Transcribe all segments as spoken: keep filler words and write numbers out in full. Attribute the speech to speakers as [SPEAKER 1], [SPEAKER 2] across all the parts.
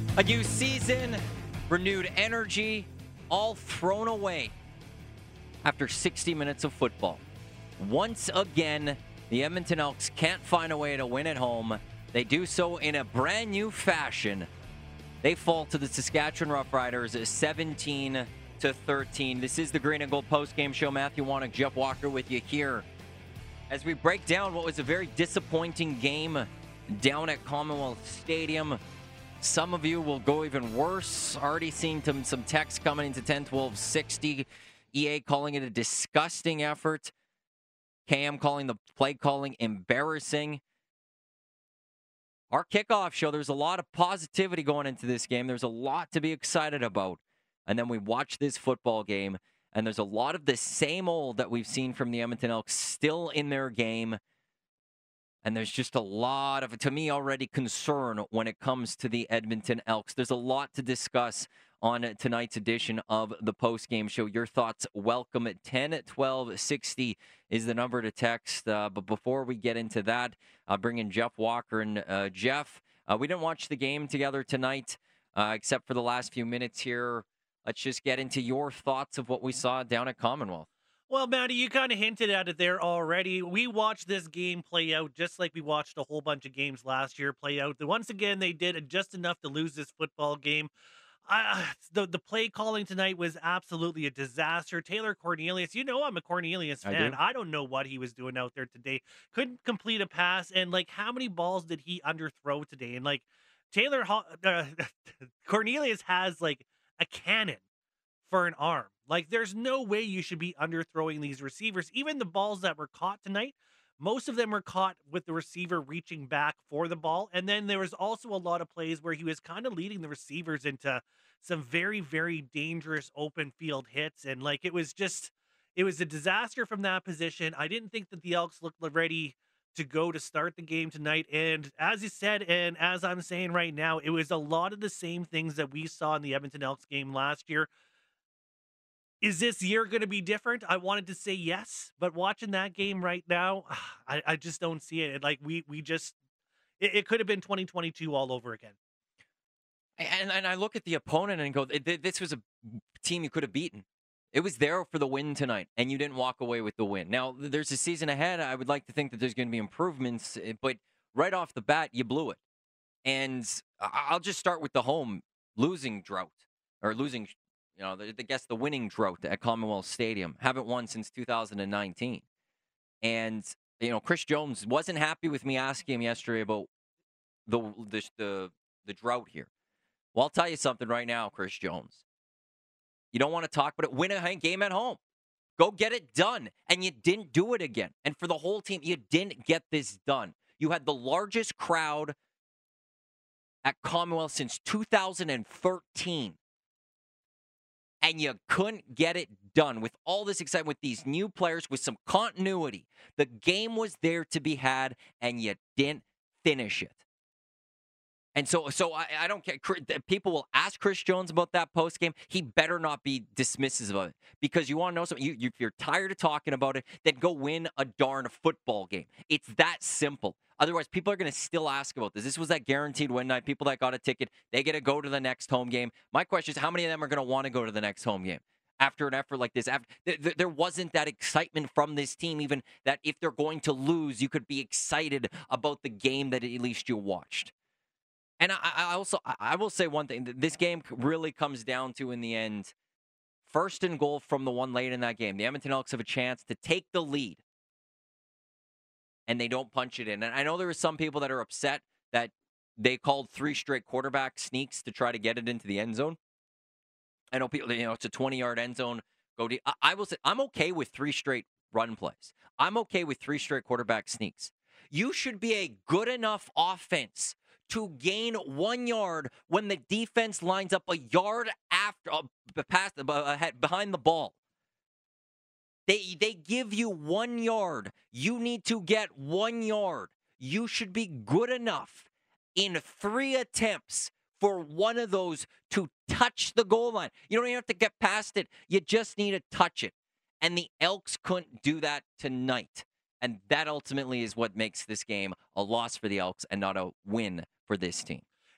[SPEAKER 1] A new season, renewed energy, all thrown away after sixty minutes of football. Once again, the Edmonton Elks can't find a way to win at home. They do so in a brand new fashion. They fall to the Saskatchewan Roughriders seventeen to thirteen. This is the Green and Gold postgame show. Matthew Wannick, Jeff Walker with you here as we break down what was a very disappointing game down at Commonwealth Stadium. Some of you will go even worse. Already seeing some, some texts coming into ten twelve sixty. E A calling it a disgusting effort. K M calling the play calling embarrassing. Our kickoff show, there's a lot of positivity going into this game. There's a lot to be excited about. And then we watch this football game, and there's a lot of the same old that we've seen from the Edmonton Elks still in their game. And there's just a lot of, to me, already concern when it comes to the Edmonton Elks. There's a lot to discuss on tonight's edition of the postgame show. Your thoughts welcome at ten twelve sixty is the number to text. Uh, but before we get into that, I'll bring in Jeff Walker. And uh, Jeff, uh, we didn't watch the game together tonight, uh, except for the last few minutes here. Let's just get into your thoughts of what we saw down at Commonwealth.
[SPEAKER 2] Well, Matty, you kind of hinted at it there already. We watched this game play out just like we watched a whole bunch of games last year play out. Once again, they did just enough to lose this football game. I, the the play calling tonight was absolutely a disaster. Taylor Cornelius, you know I'm a Cornelius
[SPEAKER 1] I
[SPEAKER 2] fan.
[SPEAKER 1] do.
[SPEAKER 2] I don't know what he was doing out there today. Couldn't complete a pass, and like how many balls did he underthrow today? And like Taylor Ho- uh, Cornelius has like a cannon for an arm. Like, there's no way you should be underthrowing these receivers. Even the balls that were caught tonight, most of them were caught with the receiver reaching back for the ball. And then there was also a lot of plays where he was kind of leading the receivers into some very, very dangerous open field hits. And, like, it was just, it was a disaster from that position. I didn't think that the Elks looked ready to go to start the game tonight. And as you said, and as I'm saying right now, it was a lot of the same things that we saw in the Edmonton Elks game last year. Is this year going to be different? I wanted to say yes, but watching that game right now, I, I just don't see it. Like we we just, it, it could have been twenty twenty-two all over again.
[SPEAKER 1] And, and I look at the opponent and go, this was a team you could have beaten. It was there for the win tonight, and you didn't walk away with the win. Now, there's a season ahead. I would like to think that there's going to be improvements, but right off the bat, you blew it. And I'll just start with the home losing drought, or losing, you know, I guess the winning drought at Commonwealth Stadium. Haven't won since two thousand nineteen. And, you know, Chris Jones wasn't happy with me asking him yesterday about the the the, the drought here. Well, I'll tell you something right now, Chris Jones. You don't want to talk about it. Win a game at home. Go get it done. And you didn't do it again. And for the whole team, you didn't get this done. You had the largest crowd at Commonwealth since two thousand thirteen. And you couldn't get it done with all this excitement, with these new players, with some continuity. The game was there to be had, and you didn't finish it. And so so I, I don't care. People will ask Chris Jones about that postgame. He better not be dismissive of it. Because you want to know something? You, you, if you're tired of talking about it, then go win a darn football game. It's that simple. Otherwise, people are going to still ask about this. This was that guaranteed win night. People that got a ticket, they get to go to the next home game. My question is, how many of them are going to want to go to the next home game after an effort like this? After, th- there wasn't that excitement from this team, even that if they're going to lose, you could be excited about the game that at least you watched. And I, I also, I will say one thing. This game really comes down to, in the end, first and goal from the one late in that game. The Edmonton Elks have a chance to take the lead, and they don't punch it in. And I know there are some people that are upset that they called three straight quarterback sneaks to try to get it into the end zone. I know people, you know, it's a twenty-yard end zone. Go deep. I, I will say, I'm okay with three straight run plays. I'm okay with three straight quarterback sneaks. You should be a good enough offense to gain one yard when the defense lines up a yard after, uh, past, uh, behind the ball. They they give you one yard. You need to get one yard. You should be good enough in three attempts for one of those to touch the goal line. You don't even have to get past it. You just need to touch it. And the Elks couldn't do that tonight. And that ultimately is what makes this game a loss for the Elks and not a win for this team.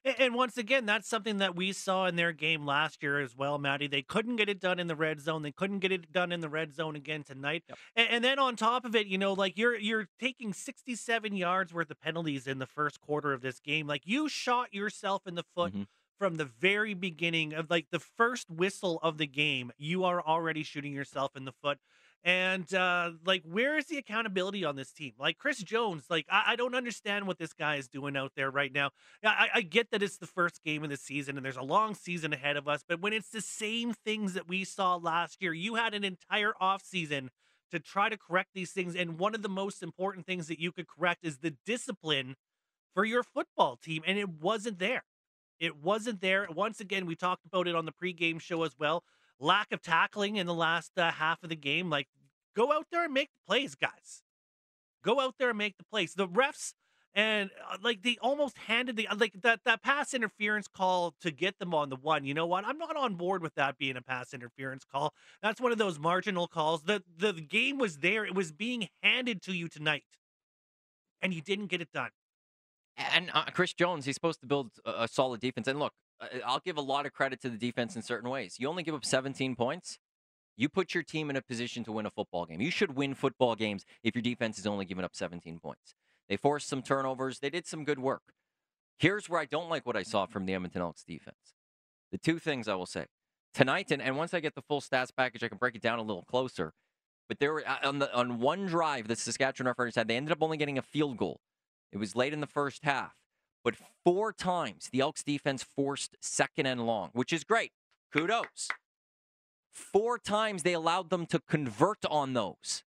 [SPEAKER 2] A- And once again, that's something that we saw in their game last year as well, Matty. They couldn't get it done in the red zone. They couldn't get it done in the red zone again tonight.
[SPEAKER 1] Yep.
[SPEAKER 2] And, and then on top of it, you know, like you're you're taking sixty-seven yards worth of penalties in the first quarter of this game. Like you shot yourself in the foot
[SPEAKER 1] hmm
[SPEAKER 2] from the very beginning of like the first whistle of the game. You are already shooting yourself in the foot. And uh like where is the accountability on this team? Like Chris Jones, like I, I don't understand what this guy is doing out there right now. Yeah, I, I get that it's the first game of the season and there's a long season ahead of us, but when it's the same things that we saw last year, you had an entire offseason to try to correct these things. And one of the most important things that you could correct is the discipline for your football team. And it wasn't there. It wasn't there. Once again, we talked about it on the pregame show as well. Lack of tackling in the last uh, half of the game. Like, go out there and make the plays, guys. Go out there and make the plays. The refs and uh, like they almost handed the like that that pass interference call to get them on the one. You know what? I'm not on board with that being a pass interference call. That's one of those marginal calls. The the game was there. It was being handed to you tonight, and you didn't get it done.
[SPEAKER 1] And uh, Chris Jones, he's supposed to build a, a solid defense. And look, uh, I'll give a lot of credit to the defense in certain ways. You only give up seventeen points. You put your team in a position to win a football game. You should win football games if your defense is only giving up seventeen points. They forced some turnovers. They did some good work. Here's where I don't like what I saw from the Edmonton Elks defense. The two things I will say tonight, and, and once I get the full stats package, I can break it down a little closer. But there were uh, on the on one drive the Saskatchewan Roughriders had, they ended up only getting a field goal. It was late in the first half. But four times the Elks defense forced second and long, which is great. Kudos. Four times they allowed them to convert on those.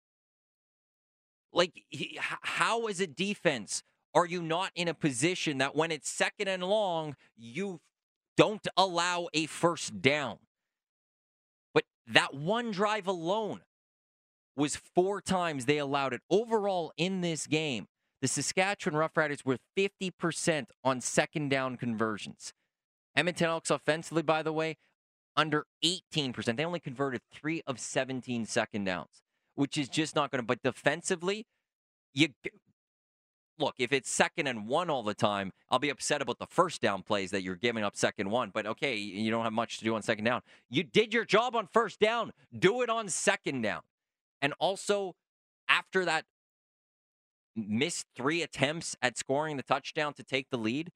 [SPEAKER 1] Like, he- h- how as a defense are you not in a position that when it's second and long, you don't allow a first down? But that one drive alone was four times they allowed it. Overall in this game, the Saskatchewan Roughriders were fifty percent on second down conversions. Edmonton Elks offensively, by the way, under eighteen percent. They only converted three of seventeen second downs, which is just not going to. But defensively, you look, if it's second and one all the time, I'll be upset about the first down plays that you're giving up second one. But okay, you don't have much to do on second down. You did your job on first down. Do it on second down. And also, after that missed three attempts at scoring the touchdown to take the lead,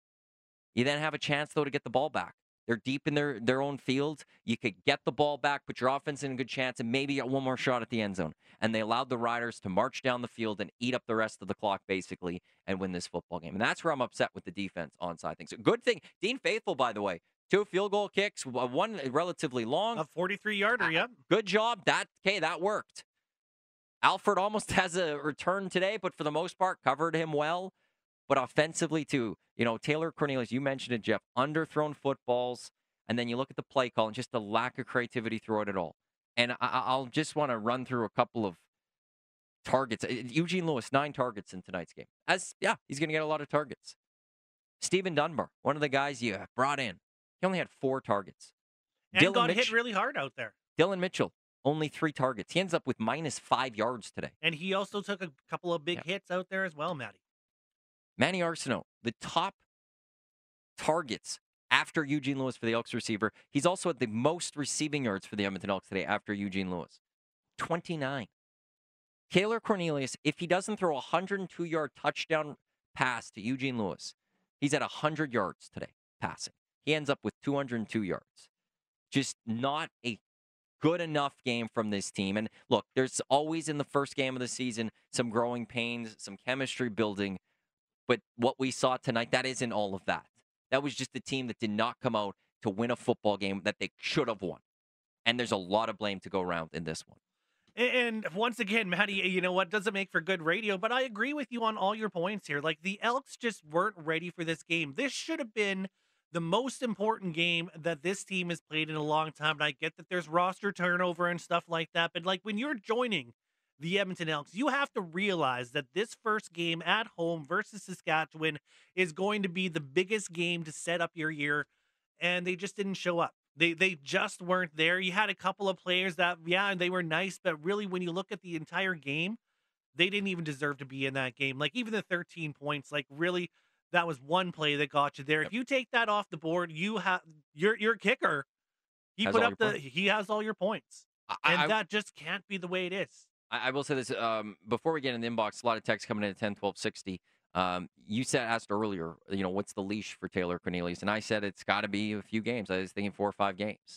[SPEAKER 1] you then have a chance, though, to get the ball back. They're deep in their, their own field. You could get the ball back, put your offense in a good chance, and maybe get one more shot at the end zone. And they allowed the Riders to march down the field and eat up the rest of the clock, basically, and win this football game. And that's where I'm upset with the defense onside things. So good thing. Dean Faithful, by the way, two field goal kicks, one relatively long.
[SPEAKER 2] A forty-three yarder,
[SPEAKER 1] Uh,
[SPEAKER 2] yep.
[SPEAKER 1] Good job. That okay, that worked. Alfred almost has a return today, but for the most part, covered him well. But offensively, too, you know, Taylor Cornelius, you mentioned it, Jeff, underthrown footballs, and then you look at the play call and just the lack of creativity throughout it all. And I, I'll just want to run through a couple of targets. Eugene Lewis, nine targets in tonight's game. As yeah, he's going to get a lot of targets. Stephen Dunbar, one of the guys you brought in, he only had four targets.
[SPEAKER 2] And
[SPEAKER 1] Dylan
[SPEAKER 2] got
[SPEAKER 1] Mitch-
[SPEAKER 2] hit really hard out there.
[SPEAKER 1] Dylan Mitchell, only three targets. He ends up with minus five yards today.
[SPEAKER 2] And he also took a couple of big
[SPEAKER 1] Yeah.
[SPEAKER 2] hits out there as well, Matty.
[SPEAKER 1] Manny Arsenault, the top targets after Eugene Lewis for the Elks receiver. He's also at the most receiving yards for the Edmonton Elks today after Eugene Lewis. twenty-nine. Taylor Cornelius, if he doesn't throw a one hundred two-yard touchdown pass to Eugene Lewis, he's at one hundred yards today passing. He ends up with two hundred two yards. Just not a good enough game from this team. And look, there's always in the first game of the season some growing pains, some chemistry building. But what we saw tonight, that isn't all of that. That was just a team that did not come out to win a football game that they should have won. And there's a lot of blame to go around in this one.
[SPEAKER 2] And once again, Matty, you know what, doesn't make for good radio, but I agree with you on all your points here. Like, the Elks just weren't ready for this game. This should have been the most important game that this team has played in a long time. And I get that there's roster turnover and stuff like that, but like when you're joining the Edmonton Elks, you have to realize that this first game at home versus Saskatchewan is going to be the biggest game to set up your year, and they just didn't show up. They they just weren't there. You had a couple of players that, yeah, they were nice, but really when you look at the entire game, they didn't even deserve to be in that game. Like even the thirteen points, like really, That was one play that got you there.
[SPEAKER 1] Yep.
[SPEAKER 2] If you take that off the board, you have your your kicker. He
[SPEAKER 1] Has
[SPEAKER 2] put
[SPEAKER 1] all
[SPEAKER 2] up
[SPEAKER 1] your
[SPEAKER 2] the
[SPEAKER 1] points.
[SPEAKER 2] he has all your points,
[SPEAKER 1] I,
[SPEAKER 2] and
[SPEAKER 1] I,
[SPEAKER 2] that just can't be the way it is.
[SPEAKER 1] I, I will say this um, before we get in the inbox. A lot of text coming in at ten, twelve, sixty. Um, you said asked earlier, you know, what's the leash for Taylor Cornelius, and I said it's got to be a few games. I was thinking four or five games.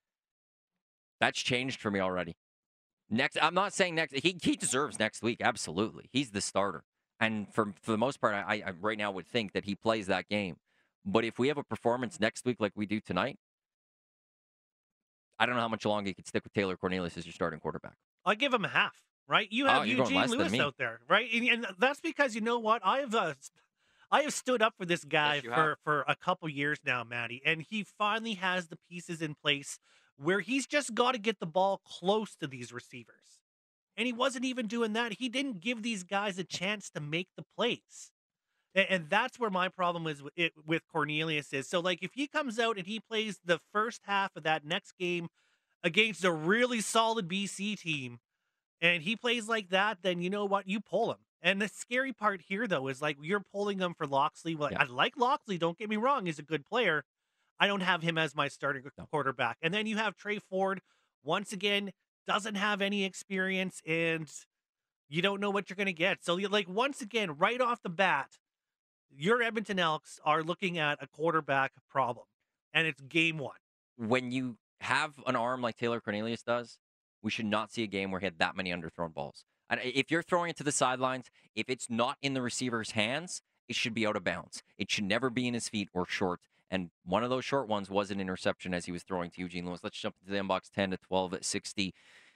[SPEAKER 1] That's changed for me already. Next, I'm not saying next. He he deserves next week. Absolutely, he's the starter, and for for the most part, I, I right now would think that he plays that game. But if we have a performance next week like we do tonight, I don't know how much longer you could stick with Taylor Cornelius as your starting quarterback.
[SPEAKER 2] I give him a half. Right? You
[SPEAKER 1] Oh,
[SPEAKER 2] have
[SPEAKER 1] you're going
[SPEAKER 2] Eugene
[SPEAKER 1] less than
[SPEAKER 2] Lewis
[SPEAKER 1] me.
[SPEAKER 2] out there, right? And, and that's because you know what? I have uh, I have stood up for this guy
[SPEAKER 1] Yes, you have.
[SPEAKER 2] for for a couple years now, Maddie, and he finally has the pieces in place where he's just got to get the ball close to these receivers. And he wasn't even doing that. He didn't give these guys a chance to make the plays. A- And that's where my problem is with, it, with Cornelius is. So, like, if he comes out and he plays the first half of that next game against a really solid B C team, and he plays like that, then you know what? You pull him. And the scary part here, though, is like you're pulling him for Loxley. Well,
[SPEAKER 1] Yeah.
[SPEAKER 2] I like Loxley. Don't get me wrong; he's a good player. I don't have him as my starting
[SPEAKER 1] No.
[SPEAKER 2] quarterback. And then you have Trey Ford. Once again, doesn't have any experience, and you don't know what you're going to get. So, you like once again, right off the bat, your Edmonton Elks are looking at a quarterback problem, and it's game one.
[SPEAKER 1] When you have an arm like Taylor Cornelius does, we should not see a game where he had that many underthrown balls. And if you're throwing it to the sidelines, if it's not in the receiver's hands, it should be out of bounds. It should never be in his feet or short. And one of those short ones was an interception as he was throwing to Eugene Lewis. Let's jump into the inbox ten to twelve at sixty.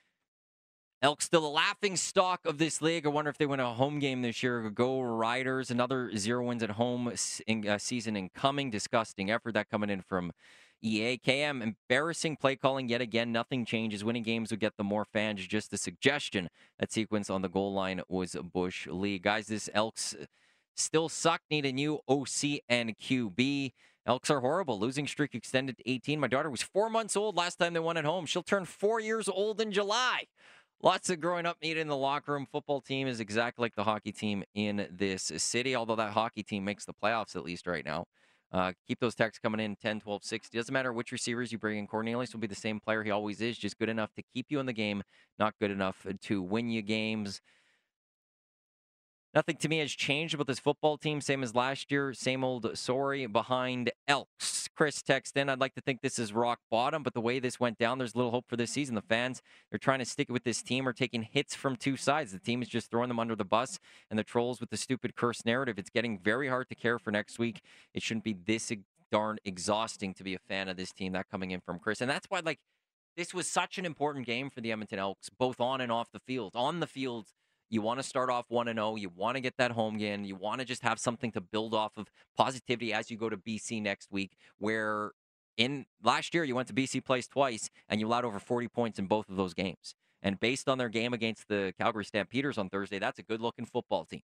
[SPEAKER 1] Elk still a laughing stock of this league. I wonder if they win a home game this year. Go Riders. Another zero wins at home in, uh, season incoming. Disgusting effort that coming in from E A. K M, embarrassing play calling yet again. Nothing changes. Winning games would get them more fans. Just a suggestion. That sequence on the goal line was Bush League. Guys, this Elks still suck. Need a new O C and Q B. Elks are horrible. Losing streak extended to eighteen. My daughter was four months old last time they won at home. She'll turn four years old in July. Lots of growing up needed in the locker room. Football team is exactly like the hockey team in this city, although that hockey team makes the playoffs at least right now. Uh, keep those texts coming in, ten, twelve, sixty. Doesn't matter which receivers you bring in. Cornelius will be the same player he always is, just good enough to keep you in the game, not good enough to win you games. Nothing to me has changed about this football team. Same as last year. Same old story behind Elks. Chris texted in, I'd like to think this is rock bottom, but the way this went down, there's little hope for this season. The fans, they're trying to stick it with this team, are taking hits from two sides. The team is just throwing them under the bus, and the trolls with the stupid curse narrative. It's getting very hard to care for next week. It shouldn't be this darn exhausting to be a fan of this team. That coming in from Chris. And that's why, like, this was such an important game for the Edmonton Elks, both on and off the field. On the field, you want to start off one and oh. You want to get that home game. You want to just have something to build off of positivity as you go to B C next week, where in last year you went to B C Place twice and you allowed over forty points in both of those games. And based on their game against the Calgary Stampeders on Thursday, that's a good-looking football team.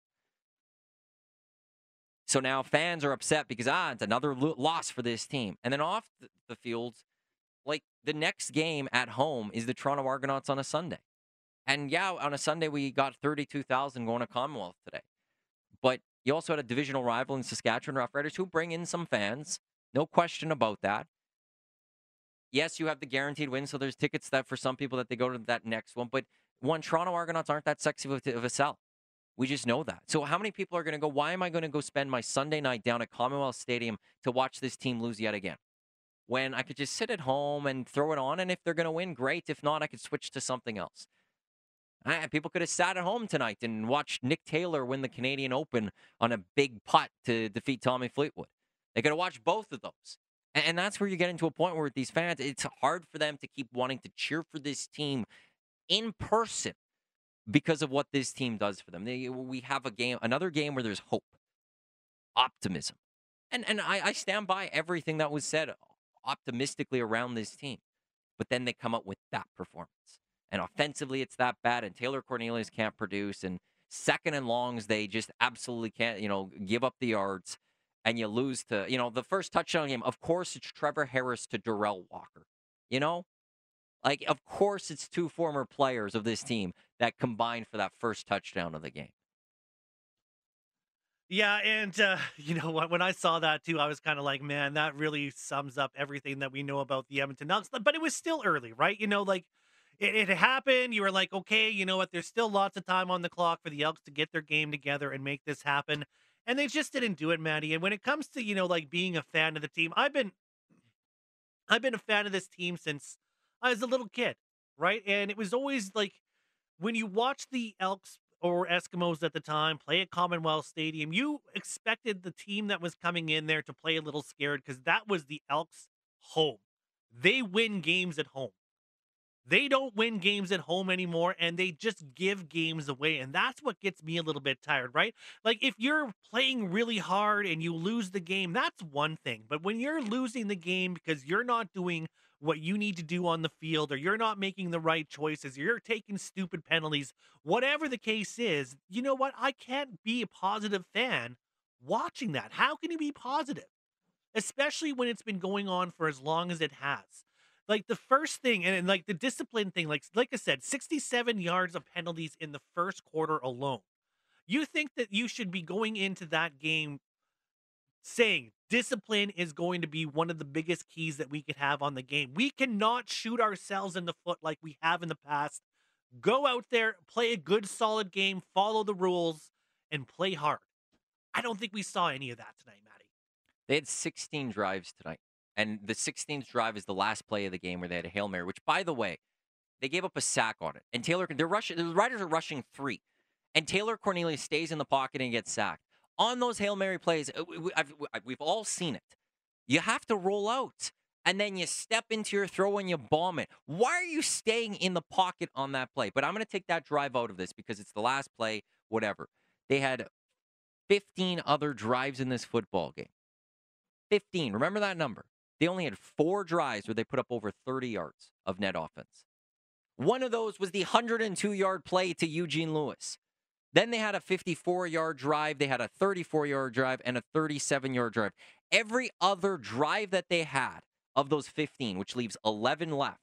[SPEAKER 1] So now fans are upset because, ah, it's another lo- loss for this team. And then off the, the field, like the next game at home is the Toronto Argonauts on a Sunday. And yeah, on a Sunday, we got thirty-two thousand going to Commonwealth today. But you also had a divisional rival in Saskatchewan Roughriders who bring in some fans. No question about that. Yes, you have the guaranteed win, so there's tickets that for some people that they go to that next one. But one, Toronto Argonauts aren't that sexy of a, of a sell. We just know that. So how many people are going to go, why am I going to go spend my Sunday night down at Commonwealth Stadium to watch this team lose yet again? When I could just sit at home and throw it on, and if they're going to win, great. If not, I could switch to something else. Ah, people could have sat at home tonight and watched Nick Taylor win the Canadian Open on a big putt to defeat Tommy Fleetwood. They could have watched both of those. And, and that's where you get into a point where with these fans, it's hard for them to keep wanting to cheer for this team in person because of what this team does for them. They, we have a game, another game where there's hope, optimism. And, and I, I stand by everything that was said optimistically around this team. But then they come up with that performance. And offensively, it's that bad. And Taylor Cornelius can't produce. And second and longs, they just absolutely can't, you know, give up the yards. And you lose to, you know, the first touchdown game. Of course, it's Trevor Harris to Darrell Walker. You know, like, of course, it's two former players of this team that combined for that first touchdown of the game.
[SPEAKER 2] Yeah, and uh, you know what? When I saw that too, I was kind of like, man, that really sums up everything that we know about the Edmonton Elks. But it was still early, right? You know, like it, it happened. You were like, okay, you know what? There's still lots of time on the clock for the Elks to get their game together and make this happen. And they just didn't do it, Maddie. And when it comes to, you know, like being a fan of the team, I've been I've been a fan of this team since I was a little kid, right? And it was always like when you watch the Elks or Eskimos at the time play at Commonwealth Stadium, you expected the team that was coming in there to play a little scared because that was the Elks' home. They win games at home. They don't win games at home anymore, and they just give games away. And that's what gets me a little bit tired, right? Like, if you're playing really hard and you lose the game, that's one thing. But when you're losing the game because you're not doing what you need to do on the field, or you're not making the right choices, or you're taking stupid penalties, whatever the case is, you know what? I can't be a positive fan watching that. How can you be positive? Especially when it's been going on for as long as it has. Like the first thing, and, and like the discipline thing, like like I said, sixty-seven yards of penalties in the first quarter alone. You think that you should be going into that game saying discipline is going to be one of the biggest keys that we could have on the game. We cannot shoot ourselves in the foot like we have in the past. Go out there, play a good solid game, follow the rules, and play hard. I don't think we saw any of that tonight, Matty.
[SPEAKER 1] They had sixteen drives tonight. And the sixteenth drive is the last play of the game where they had a Hail Mary, which, by the way, they gave up a sack on it. And Taylor, they're rushing, the Riders are rushing three. And Taylor Cornelius stays in the pocket and gets sacked. On those Hail Mary plays, uh, we- I've- we've all seen it. You have to roll out. And then you step into your throw and you bomb it. Why are you staying in the pocket on that play? But I'm going to take that drive out of this because it's the last play, whatever. They had fifteen other drives in this football game. fifteen. Remember that number. They only had four drives where they put up over thirty yards of net offense. One of those was the one hundred two-yard play to Eugene Lewis. Then they had a fifty-four-yard drive, they had a thirty-four-yard drive, and a thirty-seven-yard drive. Every other drive that they had of those fifteen, which leaves eleven left.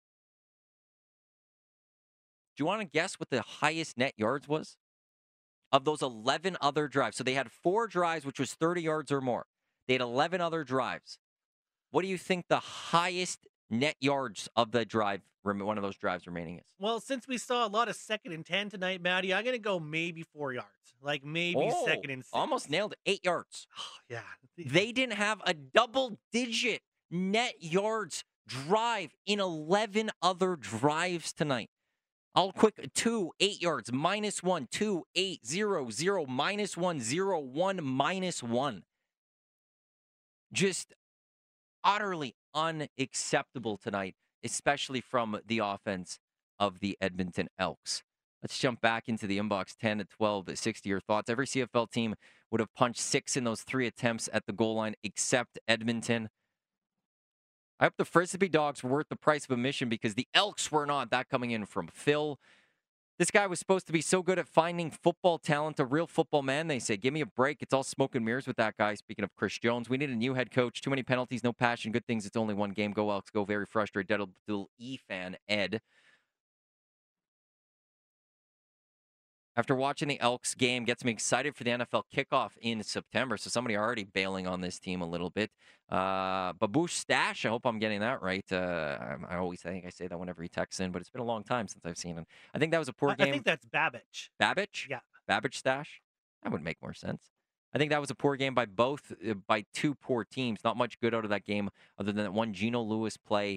[SPEAKER 1] Do you want to guess what the highest net yards was? Of those eleven other drives. So they had four drives, which was thirty yards or more. They had eleven other drives. What do you think the highest net yards of the drive, one of those drives remaining is?
[SPEAKER 2] Well, since we saw a lot of second and ten tonight, Maddie, I'm going to go maybe four yards. Like maybe
[SPEAKER 1] Oh,
[SPEAKER 2] second and six.
[SPEAKER 1] almost nailed it. Eight yards.
[SPEAKER 2] Oh, yeah.
[SPEAKER 1] They didn't have a double-digit net yards drive in eleven other drives tonight. I'll quick two, eight yards, minus one, two, eight, zero, zero, minus one, zero, one, minus one. Just utterly unacceptable tonight, especially from the offense of the Edmonton Elks. Let's jump back into the inbox, ten to twelve sixty. Your thoughts. Every C F L team would have punched six in those three attempts at the goal line, except Edmonton. I hope the Frisbee Dogs were worth the price of admission because the Elks were not. That coming in from Phil. This guy was supposed to be so good at finding football talent, a real football man, they say. Give me a break. It's all smoke and mirrors with that guy. Speaking of Chris Jones, we need a new head coach. Too many penalties, no passion. Good things. It's only one game. Go Elks. Go. Very frustrated. Deadle E fan, Ed. After watching the Elks game, gets me excited for the N F L kickoff in September. So somebody already bailing on this team a little bit. Uh, Babouche Stash, I hope I'm getting that right. Uh, I, I always think I say that whenever he texts in, but it's been a long time since I've seen him. I think that was a poor
[SPEAKER 2] I,
[SPEAKER 1] game.
[SPEAKER 2] I think that's Babbage.
[SPEAKER 1] Babbage?
[SPEAKER 2] Yeah.
[SPEAKER 1] Babbage Stash? That would make more sense. I think that was a poor game by both, uh, by two poor teams. Not much good out of that game other than that one Geno Lewis play.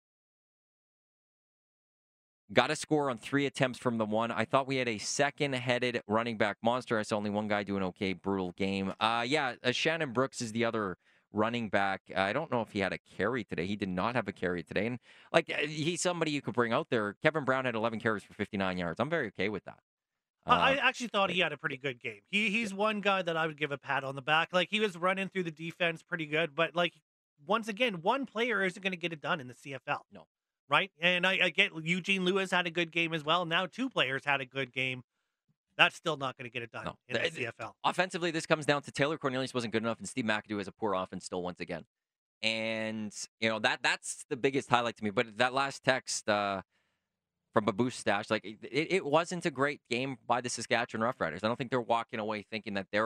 [SPEAKER 1] Got a score on three attempts from the one. I thought we had a second-headed running back monster. I saw only one guy do an okay, brutal game. Uh, yeah, uh, Shannon Brooks is the other running back. I don't know if he had a carry today. He did not have a carry today. And, like, uh, he's somebody you could bring out there. Kevin Brown had eleven carries for fifty-nine yards. I'm very okay with that.
[SPEAKER 2] Uh, I
[SPEAKER 1] Uh,
[SPEAKER 2] actually thought he had a pretty good game. He He's one guy that I would give a pat on the back. Like, he was running through the defense pretty good. But, like, once again, one player isn't going to get it done in the C F L.
[SPEAKER 1] No.
[SPEAKER 2] Right? And I, I get Eugene Lewis had a good game as well. Now two players had a good game. That's still not going to get it done
[SPEAKER 1] No.
[SPEAKER 2] in the
[SPEAKER 1] The-
[SPEAKER 2] C F L.
[SPEAKER 1] Offensively, this comes down to Taylor Cornelius wasn't good enough, and Steve McAdoo has a poor offense still once again. And, you know, that that's the biggest highlight to me. But that last text uh, from Babouche Stash, like, it, it wasn't a great game by the Saskatchewan Roughriders. I don't think they're walking away thinking that they're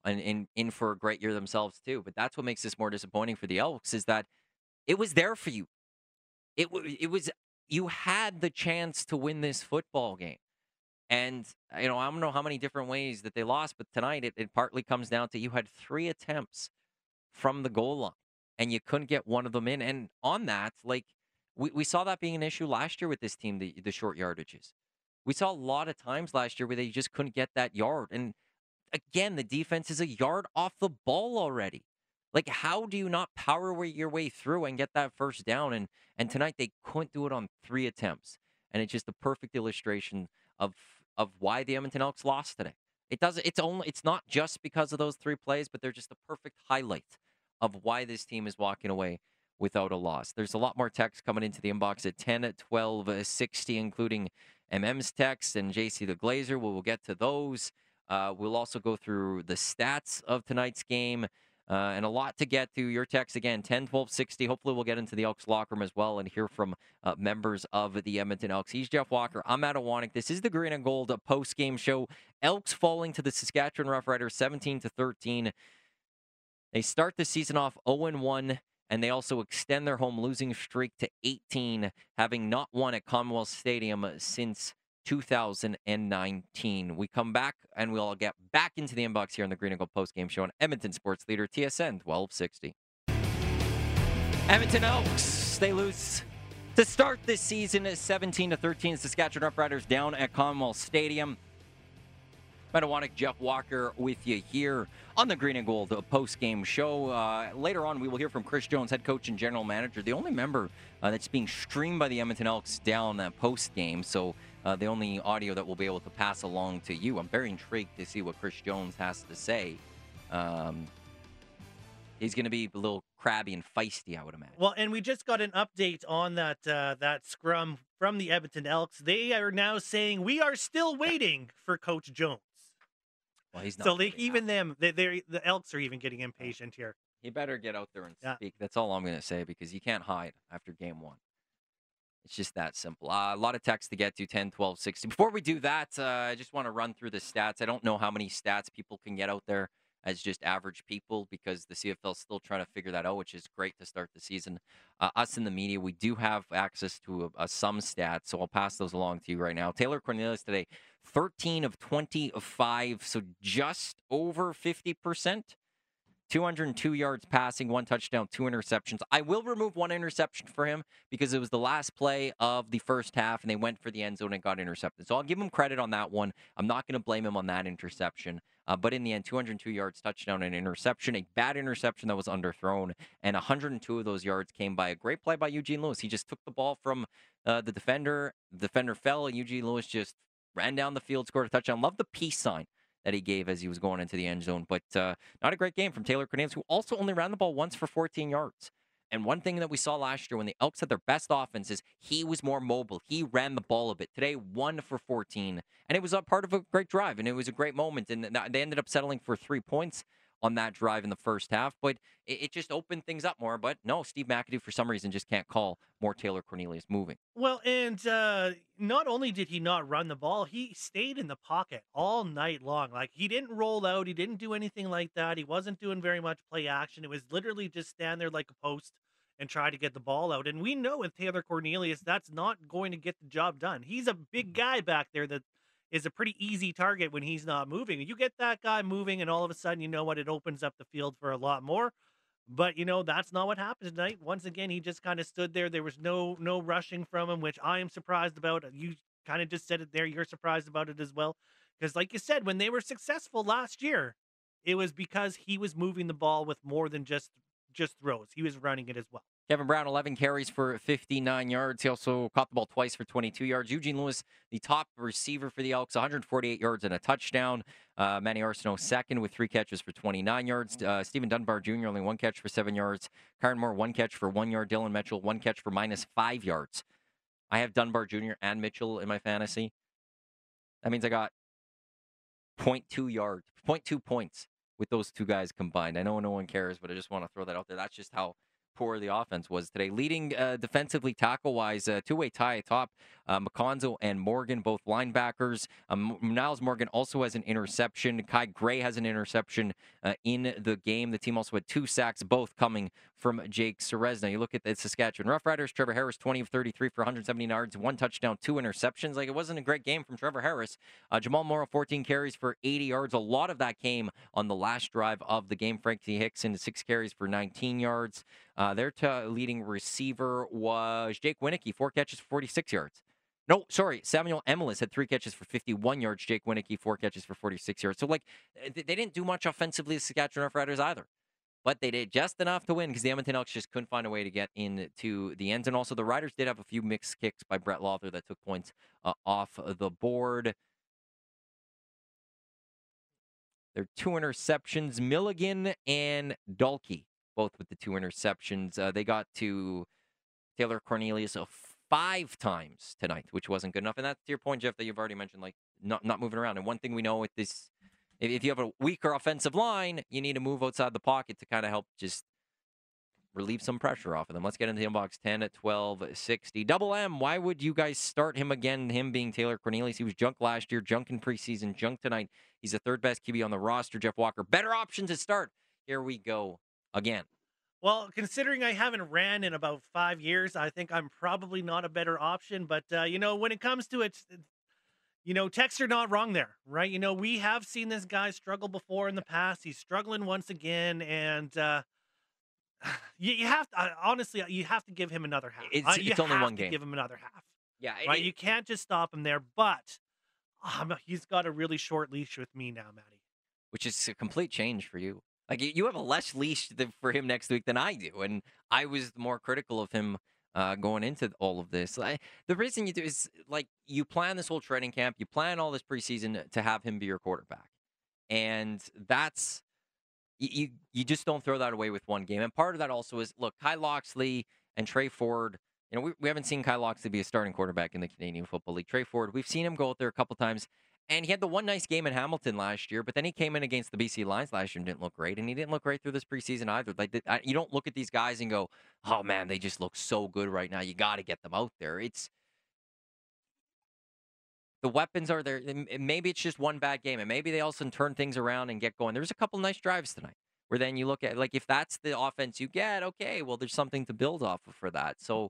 [SPEAKER 1] and in, in for a great year themselves too. But that's what makes this more disappointing for the Elks is that it was there for you. It w- it was you had the chance to win this football game. And, you know, I don't know how many different ways that they lost, but tonight it, it partly comes down to you had three attempts from the goal line and you couldn't get one of them in. And on that, like, we, we saw that being an issue last year with this team, the, the short yardages. We saw a lot of times last year where they just couldn't get that yard. And again, the defense is a yard off the ball already. Like, how do you not power your way through and get that first down? And and tonight they couldn't do it on three attempts, and it's just the perfect illustration of of why the Edmonton Elks lost today. It doesn't. It's only. It's not just because of those three plays, but they're just the perfect highlight of why this team is walking away without a loss. There's a lot more text coming into the inbox at ten, at twelve, uh, sixty, including M M's text and J C the Glazer. We will get to those. Uh, we'll also go through the stats of tonight's game. Uh, and a lot to get to. Your text again, ten, twelve, sixty. Hopefully, we'll get into the Elks locker room as well and hear from uh, members of the Edmonton Elks. He's Jeff Walker. I'm Matt Iwanek. This is the Green and Gold post game show. Elks falling to the Saskatchewan Roughriders seventeen to thirteen. They start the season off oh and one, and they also extend their home losing streak to eighteen, having not won at Commonwealth Stadium since two thousand nineteen. We come back and we'll get back into the inbox here on the Green and Gold postgame show on Edmonton Sports Leader T S N twelve sixty. Edmonton Elks, they lose to start this season at seventeen to thirteen. Saskatchewan Roughriders down at Commonwealth Stadium. Metawanik, Jeff Walker with you here on the Green and Gold post-game show. Uh, later on, we will hear from Chris Jones, head coach and general manager, the only member uh, that's being streamed by the Edmonton Elks down uh, post-game. So uh, the only audio that we'll be able to pass along to you. I'm very intrigued to see what Chris Jones has to say. Um, he's going to be a little crabby and feisty, I would imagine.
[SPEAKER 2] Well, and we just got an update on that uh, that scrum from the Edmonton Elks. They are now saying we are still waiting for Coach Jones.
[SPEAKER 1] Well, he's not
[SPEAKER 2] so like even them, they, they're the Elks are even getting impatient here.
[SPEAKER 1] He better get out there and
[SPEAKER 2] yeah.
[SPEAKER 1] speak. That's all I'm going to say because you can't hide after game one. It's just that simple. Uh, a lot of text to get to, ten, twelve, sixty. Before we do that, uh, I just want to run through the stats. I don't know how many stats people can get out there as just average people because the C F L is still trying to figure that out, which is great to start the season. Uh, us in the media, we do have access to a, a some stats, so I'll pass those along to you right now. Taylor Cornelius today, thirteen of twenty-five, so just over fifty percent. two hundred two yards passing, one touchdown, two interceptions. I will remove one interception for him because it was the last play of the first half, and they went for the end zone and got intercepted. So I'll give him credit on that one. I'm not going to blame him on that interception. Uh, but in the end, two hundred two yards, touchdown, and interception. A bad interception that was underthrown, and one hundred two of those yards came by a great play by Eugene Lewis. He just took the ball from uh, the defender. The defender fell, and Eugene Lewis just ran down the field, scored a touchdown. Love the peace sign that he gave as he was going into the end zone. But uh, not a great game from Taylor Cornelius, who also only ran the ball once for fourteen yards. And one thing that we saw last year when the Elks had their best offense is he was more mobile. He ran the ball a bit. Today, one for fourteen. And it was a part of a great drive, and it was a great moment. And they ended up settling for three points on that drive in the first half. But it, it just opened things up more. But no, Steve McAdoo, for some reason, just can't call more Taylor Cornelius moving.
[SPEAKER 2] Well, and uh, not only did he not run the ball, he stayed in the pocket all night long. Like, he didn't roll out. He didn't do anything like that. He wasn't doing very much play action. It was literally just stand there like a post and try to get the ball out. And we know with Taylor Cornelius, that's not going to get the job done. He's a big guy back there that is a pretty easy target when he's not moving. You get that guy moving, and all of a sudden, you know what? It opens up the field for a lot more. But, you know, that's not what happened tonight. Once again, he just kind of stood there. There was no no rushing from him, which I am surprised about. You kind of just said it there. You're surprised about it as well. Because like you said, when they were successful last year, it was because he was moving the ball with more than just just throws. He was running it as well.
[SPEAKER 1] Kevin Brown, eleven carries for fifty-nine yards. He also caught the ball twice for twenty-two yards. Eugene Lewis, the top receiver for the Elks, one hundred forty-eight yards and a touchdown. Uh, Manny Arsenault, second with three catches for twenty-nine yards. Uh, Stephen Dunbar Junior, only one catch for seven yards. Kyron Moore, one catch for one yard. Dylan Mitchell, one catch for minus five yards. I have Dunbar Junior and Mitchell in my fantasy. That means I got zero point two yards, zero point two points with those two guys combined. I know no one cares, but I just want to throw that out there. That's just how poor the offense was today. Leading uh, defensively tackle-wise, uh, two-way tie atop Uh, McConzo and Morgan, both linebackers. Um, Niles Morgan also has an interception. Kai Gray has an interception uh, in the game. The team also had two sacks, both coming from Jake Ceresna. You look at the Saskatchewan Roughriders, Trevor Harris, twenty of thirty-three for one hundred seventy yards, one touchdown, two interceptions. Like, it wasn't a great game from Trevor Harris. Uh, Jamal Morrow, fourteen carries for eighty yards. A lot of that came on the last drive of the game. Frankie Hickson, six carries for nineteen yards. Uh, their t- leading receiver was Jake Winicki, four catches for forty-six yards. No, sorry, Samuel Emelis had three catches for fifty-one yards. Jake Winicki, four catches for forty-six yards. So, like, they didn't do much offensively, the Saskatchewan Roughriders, either. But they did just enough to win because the Edmonton Elks just couldn't find a way to get into the end. And also, the Riders did have a few mixed kicks by Brett Lawther that took points uh, off the board. There are two interceptions, Milligan and Dalkey, both with the two interceptions. Uh, they got to Taylor Cornelius a five times tonight, which wasn't good enough. And that's to your point, Jeff, that you've already mentioned, like not not moving around. And one thing we know with this, if, if you have a weaker offensive line, you need to move outside the pocket to kind of help just relieve some pressure off of them. Let's get into the inbox. ten at twelve sixty. Double M, why would you guys start him again, him being Taylor Cornelius? He was junk last year, junk in preseason, junk tonight. He's the third best Q B on the roster. Jeff Walker, better option to start. Here we go again.
[SPEAKER 2] Well, considering I haven't ran in about five years, I think I'm probably not a better option. But, uh, you know, when it comes to it, you know, Tex are not wrong there, right? You know, we have seen this guy struggle before in the past. He's struggling once again. And uh, you, you have to, uh, honestly, you have to give him another half.
[SPEAKER 1] It's,
[SPEAKER 2] uh, you
[SPEAKER 1] it's only
[SPEAKER 2] have
[SPEAKER 1] one
[SPEAKER 2] to
[SPEAKER 1] game.
[SPEAKER 2] give him another half.
[SPEAKER 1] Yeah.
[SPEAKER 2] Right?
[SPEAKER 1] It,
[SPEAKER 2] you can't just stop him there. But um, he's got a really short leash with me now, Matty.
[SPEAKER 1] Which is a complete change for you. Like, you have a less leash for him next week than I do, and I was more critical of him uh, going into all of this. I, the reason you do is, like, you plan this whole training camp, you plan all this preseason to have him be your quarterback, and that's you. You just don't throw that away with one game. And part of that also is, look, Kyle Loxley and Trey Ford. You know, we, we haven't seen Kyle Loxley be a starting quarterback in the Canadian Football League. Trey Ford, we've seen him go out there a couple times. And he had the one nice game in Hamilton last year, but then he came in against the B C Lions last year and didn't look great, and he didn't look great through this preseason either. Like, you don't look at these guys and go, "Oh man, they just look so good right now. You got to get them out there." It's the weapons are there. Maybe it's just one bad game, and maybe they also turn things around and get going. There's a couple nice drives tonight where then you look at, like, if that's the offense you get, okay, well, there's something to build off of for that. So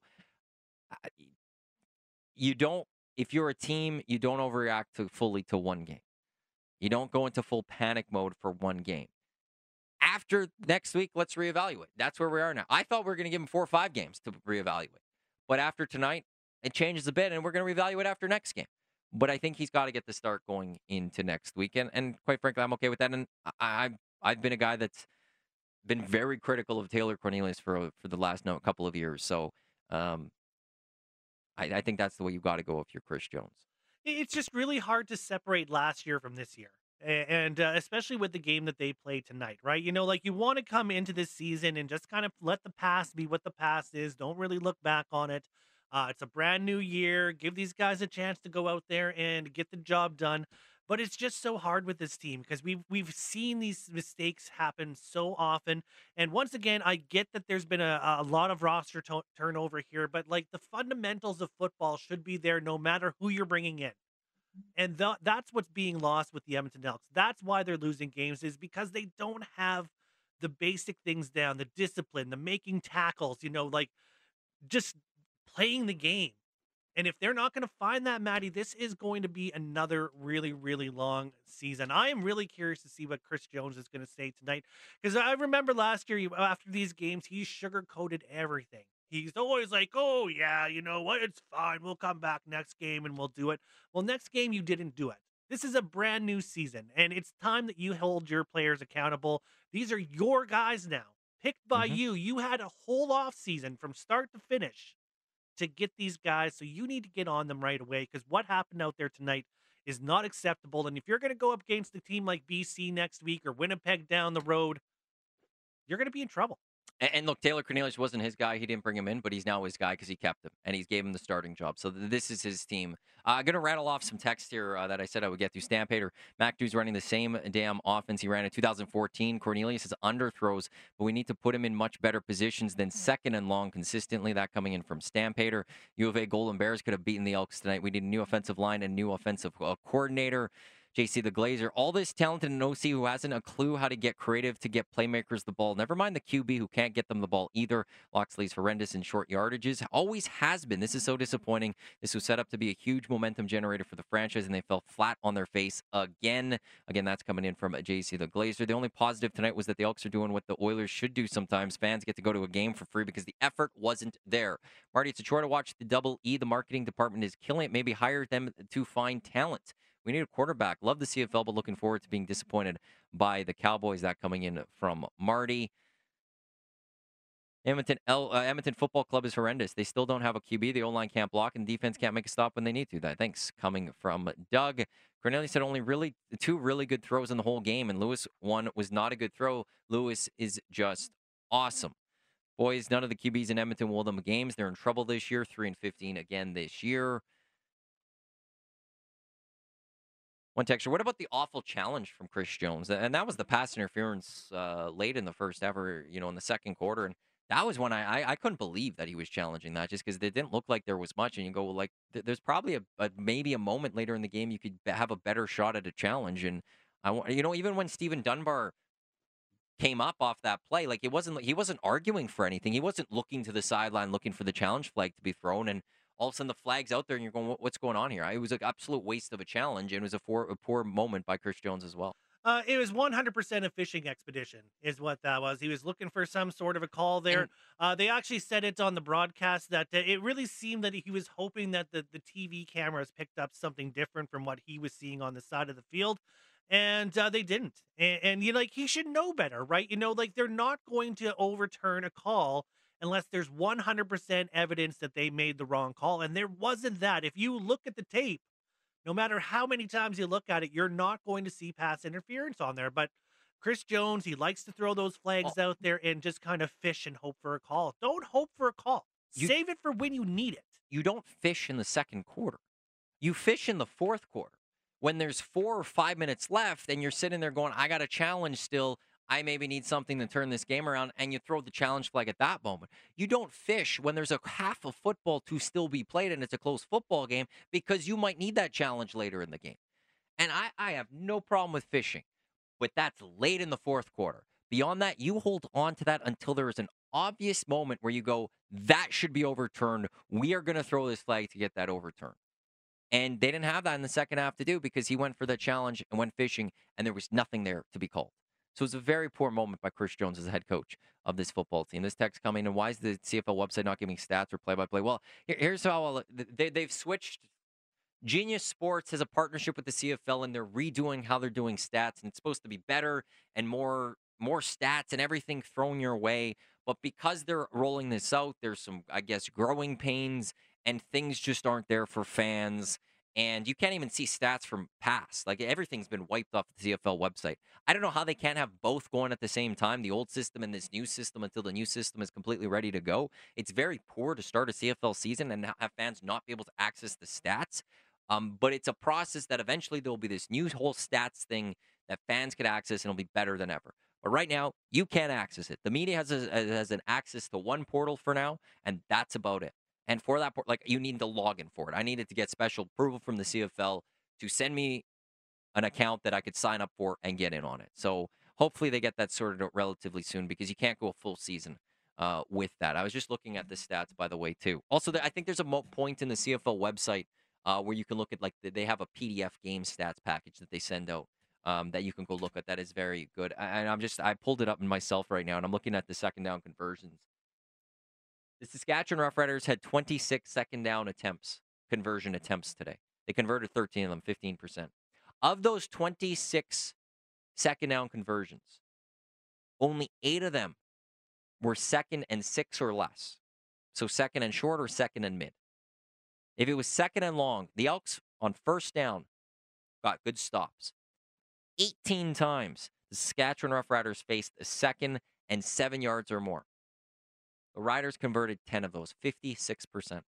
[SPEAKER 1] you don't. If you're a team, you don't overreact to fully to one game. You don't go into full panic mode for one game. After next week, let's reevaluate. That's where we are now. I thought we were going to give him four or five games to reevaluate. But after tonight, it changes a bit, and we're going to reevaluate after next game. But I think he's got to get the start going into next week. And, and quite frankly, I'm okay with that. And I, I've, I've been a guy that's been very critical of Taylor Cornelius for, for the last no, couple of years. So, um, I, I think that's the way you've got to go if you're Chris Jones.
[SPEAKER 2] It's just really hard to separate last year from this year. And uh, especially with the game that they played tonight, right? You know, like, you want to come into this season and just kind of let the past be what the past is. Don't really look back on it. Uh, it's a brand new year. Give these guys a chance to go out there and get the job done. But it's just so hard with this team because we've we've seen these mistakes happen so often. And once again, I get that there's been a, a lot of roster to- turnover here, but, like, the fundamentals of football should be there no matter who you're bringing in. And th- that's what's being lost with the Edmonton Elks. That's why they're losing games, is because they don't have the basic things down, the discipline, the making tackles, you know, like, just playing the game. And if they're not going to find that, Maddie, this is going to be another really, really long season. I am really curious to see what Chris Jones is going to say tonight, because I remember last year, after these games, he sugar-coated everything. He's always like, oh, yeah, you know what? It's fine. We'll come back next game and we'll do it. Well, next game, you didn't do it. This is a brand new season, and it's time that you hold your players accountable. These are your guys now, picked by
[SPEAKER 1] Mhm.
[SPEAKER 2] you. You had a whole off season from start to finish to get these guys, so you need to get on them right away, because what happened out there tonight is not acceptable. And if you're going to go up against a team like B C next week or Winnipeg down the road, you're going to be in trouble.
[SPEAKER 1] And, and look, Taylor Cornelius wasn't his guy. He didn't bring him in, but he's now his guy because he kept him and he's gave him the starting job. So th- this is his team. Uh, I'm going to rattle off some text here uh, that I said I would get to. Stampater, McAdoo's running the same damn offense he ran in two thousand fourteen. Cornelius is underthrows, but we need to put him in much better positions than second and long consistently. That coming in from Stampater. U of A Golden Bears could have beaten the Elks tonight. We need a new offensive line and new offensive uh, coordinator. J C the Glazer, all this talented in O C who hasn't a clue how to get creative to get playmakers the ball. Never mind the Q B who can't get them the ball either. Loxley's horrendous in short yardages. Always has been. This is so disappointing. This was set up to be a huge momentum generator for the franchise, and they fell flat on their face again. Again, that's coming in from J C the Glazer. The only positive tonight was that the Elks are doing what the Oilers should do sometimes. Fans get to go to a game for free because the effort wasn't there. Marty, it's a chore to watch the Double E. The marketing department is killing it. Maybe hire them to find talent. We need a quarterback. Love the C F L, but looking forward to being disappointed by the Cowboys. That coming in from Marty. Edmonton, L, uh, Edmonton Football Club is horrendous. They still don't have a Q B. The O-line can't block, and defense can't make a stop when they need to. That thanks coming from Doug. Cornelius said only really two really good throws in the whole game, and Lewis one was not a good throw. Lewis is just awesome. Boys, none of the Q Bs in Edmonton will win them games. They're in trouble this year. Three and fifteen again this year. One texture. What about the awful challenge from Chris Jones? And that was the pass interference uh, late in the first ever, you know, in the second quarter. And that was when I I, I couldn't believe that he was challenging that just because it didn't look like there was much. And you go, well, like, th- there's probably a, a maybe a moment later in the game you could be- have a better shot at a challenge. And I, wa- you know, even when Steven Dunbar came up off that play, like it wasn't he wasn't arguing for anything. He wasn't looking to the sideline looking for the challenge flag to be thrown, and all of a sudden the flag's out there, and you're going, "What- "What's going on here?" It was an absolute waste of a challenge, and it was a, for, a poor moment by Chris Jones as well.
[SPEAKER 2] Uh, it was one hundred percent a fishing expedition, is what that was. He was looking for some sort of a call there.
[SPEAKER 1] And
[SPEAKER 2] Uh, they actually said it on the broadcast that uh, it really seemed that he was hoping that the, the T V cameras picked up something different from what he was seeing on the side of the field. And uh, they didn't. And, and you like, he should know better, right? You know, like they're not going to overturn a call unless there's one hundred percent evidence that they made the wrong call. And there wasn't that. If you look at the tape, no matter how many times you look at it, you're not going to see pass interference on there. But Chris Jones, he likes to throw those
[SPEAKER 1] well,
[SPEAKER 2] flags out there and just kind of fish and hope for a call. Don't hope for a call.
[SPEAKER 1] you
[SPEAKER 2] Save it for when you need it.
[SPEAKER 1] you don't fish in the second quarter. You fish in the fourth quarter when there's four or five minutes left, and you're sitting there going, "I got a challenge still. I maybe need something to turn this game around," and you throw the challenge flag at that moment. You don't fish when there's a half of football to still be played and it's a close football game because you might need that challenge later in the game. And I, I have no problem with fishing, but that's late in the fourth quarter. Beyond that, you hold on to that until there is an obvious moment where you go, "That should be overturned. We are going to throw this flag to get that overturned." And they didn't have that in the second half to do because he went for the challenge and went fishing, and there was nothing there to be called. So it was a very poor moment by Chris Jones as the head coach of this football team. This text coming, and why is the C F L website not giving stats or play-by-play? Well, here- here's how I'll, they, they've switched. Genius Sports has a partnership with the C F L, and they're redoing how they're doing stats, and it's supposed to be better and more more stats and everything thrown your way. But because they're rolling this out, there's some, I guess, growing pains, and things just aren't there for fans. And you can't even see stats from past. Like everything's been wiped off the C F L website. I don't know how they can't have both going at the same time, the old system and this new system, until the new system is completely ready to go. It's very poor to start a C F L season and have fans not be able to access the stats. Um, but it's a process that eventually there'll be this new whole stats thing that fans could access and it'll be better than ever. But right now, you can't access it. The media has a, has an access to one portal for now, and that's about it. And for that, like you need to log in for it. I needed to get special approval from the C F L to send me an account that I could sign up for and get in on it. So hopefully they get that sorted out relatively soon because you can't go a full season uh, with that. I was just looking at the stats, by the way, too. Also, I think there's a mo- point in the C F L website uh, where you can look at, like, they have a P D F game stats package that they send out um, that you can go look at. That is very good. And I'm just, I pulled it up in myself right now, and I'm looking at the second down conversions. The Saskatchewan Roughriders had twenty-six second down attempts, conversion attempts today. They converted thirteen of them, fifteen percent. Of those twenty-six second down conversions, only eight of them were second and six or less. So second and short or second and mid. If it was second and long, the Elks on first down got good stops. eighteen times the Saskatchewan Roughriders faced a second and seven yards or more. The Riders converted ten of those, fifty-six percent.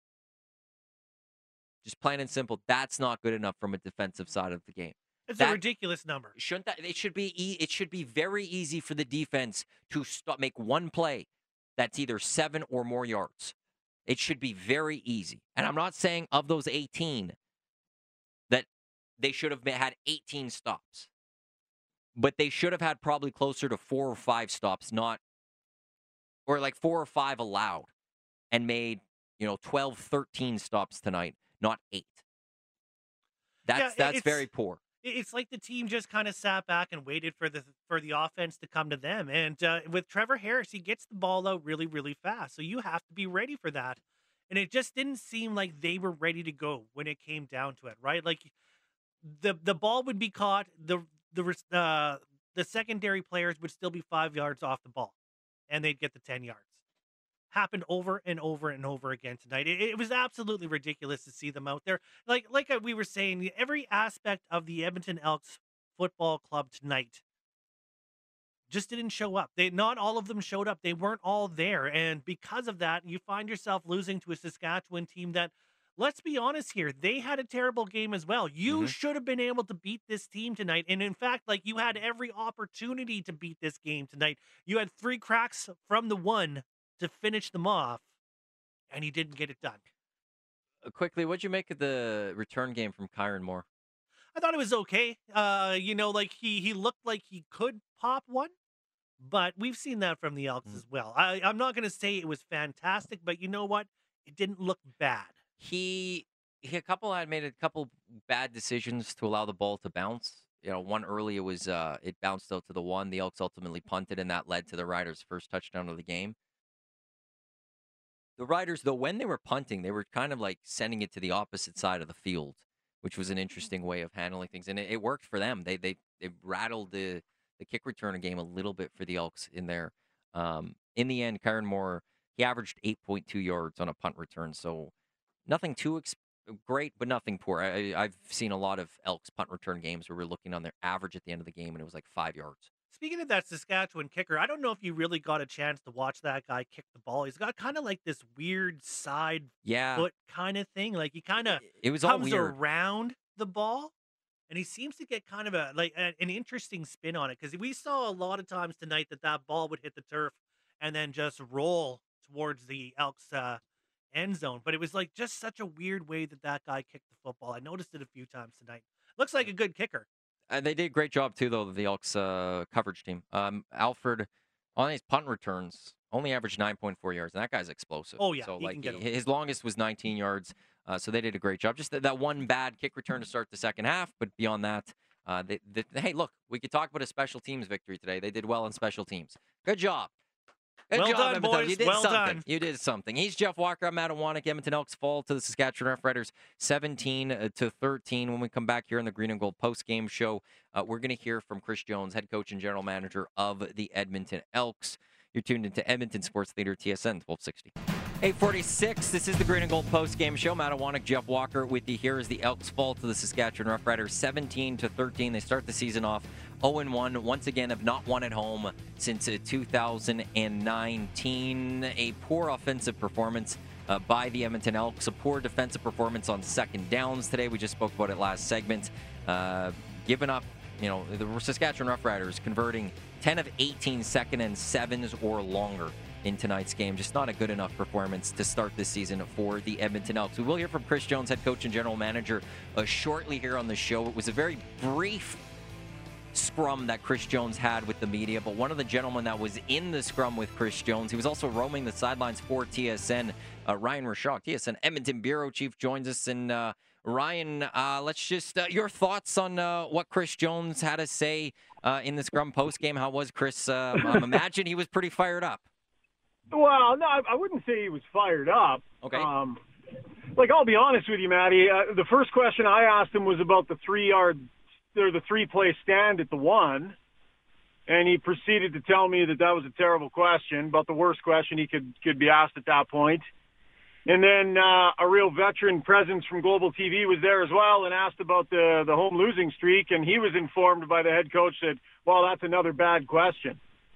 [SPEAKER 1] Just plain and simple, that's not good enough from a defensive side of the game.
[SPEAKER 2] It's
[SPEAKER 1] That
[SPEAKER 2] a ridiculous number.
[SPEAKER 1] shouldn't that it should be e- it should be very easy for the defense to stop make one play that's either seven or more yards. It should be very easy. And I'm not saying of those eighteen that they should have had eighteen stops. But they should have had probably closer to four or five stops, not or like four or five allowed, and made, you know, twelve, thirteen stops tonight, not eight. That's
[SPEAKER 2] Yeah,
[SPEAKER 1] that's
[SPEAKER 2] it's-
[SPEAKER 1] very poor.
[SPEAKER 2] It's like the team just kind of sat back and waited for the for the offense to come to them. And uh, with Trevor Harris, he gets the ball out really, really fast. So you have to be ready for that. And it just didn't seem like they were ready to go when it came down to it, right? Like the the ball would be caught, the the res- uh, the secondary players would still be five yards off the ball, and they'd get the ten yards. Happened over and over and over again tonight. It, it was absolutely ridiculous to see them out there. Like like we were saying, every aspect of the Edmonton Elks football club tonight just didn't show up. They not all of them showed up. They weren't all there, and because of that, you find yourself losing to a Saskatchewan team that, let's be honest here, they had a terrible game as well. You
[SPEAKER 1] Mhm.
[SPEAKER 2] should have been able to beat this team tonight, and in fact, like you had every opportunity to beat this game tonight. You had three cracks from the one to finish them off, and he didn't get it done.
[SPEAKER 1] Uh, Quickly, what'd you make of the return game from Kyron Moore?
[SPEAKER 2] I thought it was okay. Uh, you know, like he he looked like he could pop one, but we've seen that from the Elks
[SPEAKER 1] Mm.
[SPEAKER 2] as well. I, I'm not going to say it was fantastic, but you know what? It didn't look bad.
[SPEAKER 1] He he a couple had made a couple bad decisions to allow the ball to bounce. You know, one early it was uh it bounced out to the one. The Elks ultimately punted, and that led to the Riders' first touchdown of the game. The Riders, though, when they were punting, they were kind of like sending it to the opposite side of the field, which was an interesting way of handling things, and it, it worked for them. They they they rattled the the kick return game a little bit for the Elks in there. Um, in the end, Kyron Moore, he averaged eight point two yards on a punt return, so nothing too ex- great, but nothing poor. I, I- I've seen a lot of Elks punt return games where we're looking on their average at the end of the game, and it was like five yards.
[SPEAKER 2] Speaking of that Saskatchewan kicker, I don't know if you really got a chance to watch that guy kick the ball. He's got kind of like this weird side
[SPEAKER 1] Yeah,
[SPEAKER 2] foot kind of thing. Like he kind of
[SPEAKER 1] it, it was all
[SPEAKER 2] comes
[SPEAKER 1] weird.
[SPEAKER 2] around the ball, and he seems to get kind of a like a- an interesting spin on it, because we saw a lot of times tonight that that ball would hit the turf and then just roll towards the Elks uh, end zone. But it was like just such a weird way that that guy kicked the football. I noticed it a few times tonight. Looks like a good kicker.
[SPEAKER 1] And they did a great job too, though. The Elks uh, coverage team, um, Alfred, on his punt returns, only averaged nine point four yards, and that guy's explosive.
[SPEAKER 2] Oh, yeah,
[SPEAKER 1] so
[SPEAKER 2] he
[SPEAKER 1] like
[SPEAKER 2] can get
[SPEAKER 1] hi- his longest was nineteen yards. Uh, so they did a great job. Just that, that one bad kick return to start the second half, but beyond that, uh, they, they, hey, look, we could talk about a special teams victory today. They did well in special teams. Good job. Good
[SPEAKER 2] Well
[SPEAKER 1] job,
[SPEAKER 2] done,
[SPEAKER 1] Edmonton.
[SPEAKER 2] boys.
[SPEAKER 1] You did
[SPEAKER 2] Well
[SPEAKER 1] something.
[SPEAKER 2] done.
[SPEAKER 1] You did something. He's Jeff Walker. I'm Adam Wanek. Edmonton Elks fall to the Saskatchewan Roughriders seventeen to thirteen. When we come back here on the Green and Gold post-game show, uh, we're going to hear from Chris Jones, head coach and general manager of the Edmonton Elks. You're tuned into Edmonton Sports Leader T S N twelve sixty. eight forty-six, this is the Green and Gold post-game show. Matt Awanek, Jeff Walker with you here as the Elks fall to the Saskatchewan Roughriders seventeen to thirteen. They start the season off oh and one. Once again, have not won at home since uh, two thousand nineteen. A poor offensive performance uh, by the Edmonton Elks. A poor defensive performance on second downs today. We just spoke about it last segment. Uh, giving up, you know, the Saskatchewan Roughriders converting ten of eighteen second and sevens or longer in tonight's game. Just not a good enough performance to start this season for the Edmonton Elks. We will hear from Chris Jones, head coach and general manager, uh, shortly here on the show. It was a very brief scrum that Chris Jones had with the media, but one of the gentlemen that was in the scrum with Chris Jones, he was also roaming the sidelines for T S N, uh, Ryan Rashok, T S N Edmonton bureau chief, joins us. And uh, Ryan, uh, let's just, uh, your thoughts on uh, what Chris Jones had to say uh, in the scrum post-game. How was Chris? Uh, I imagine he was pretty fired up.
[SPEAKER 3] Well, no, I I wouldn't say he was fired up.
[SPEAKER 1] Okay.
[SPEAKER 3] Um, like, I'll be honest with you, Matty. Uh, the first question I asked him was about the three-yard or the three-play stand at the one, and he proceeded to tell me that that was a terrible question, about the worst question he could could be asked at that point. And then uh, a real veteran presence from Global T V was there as well and asked about the the home losing streak, and he was informed by the head coach that, well, that's another bad question.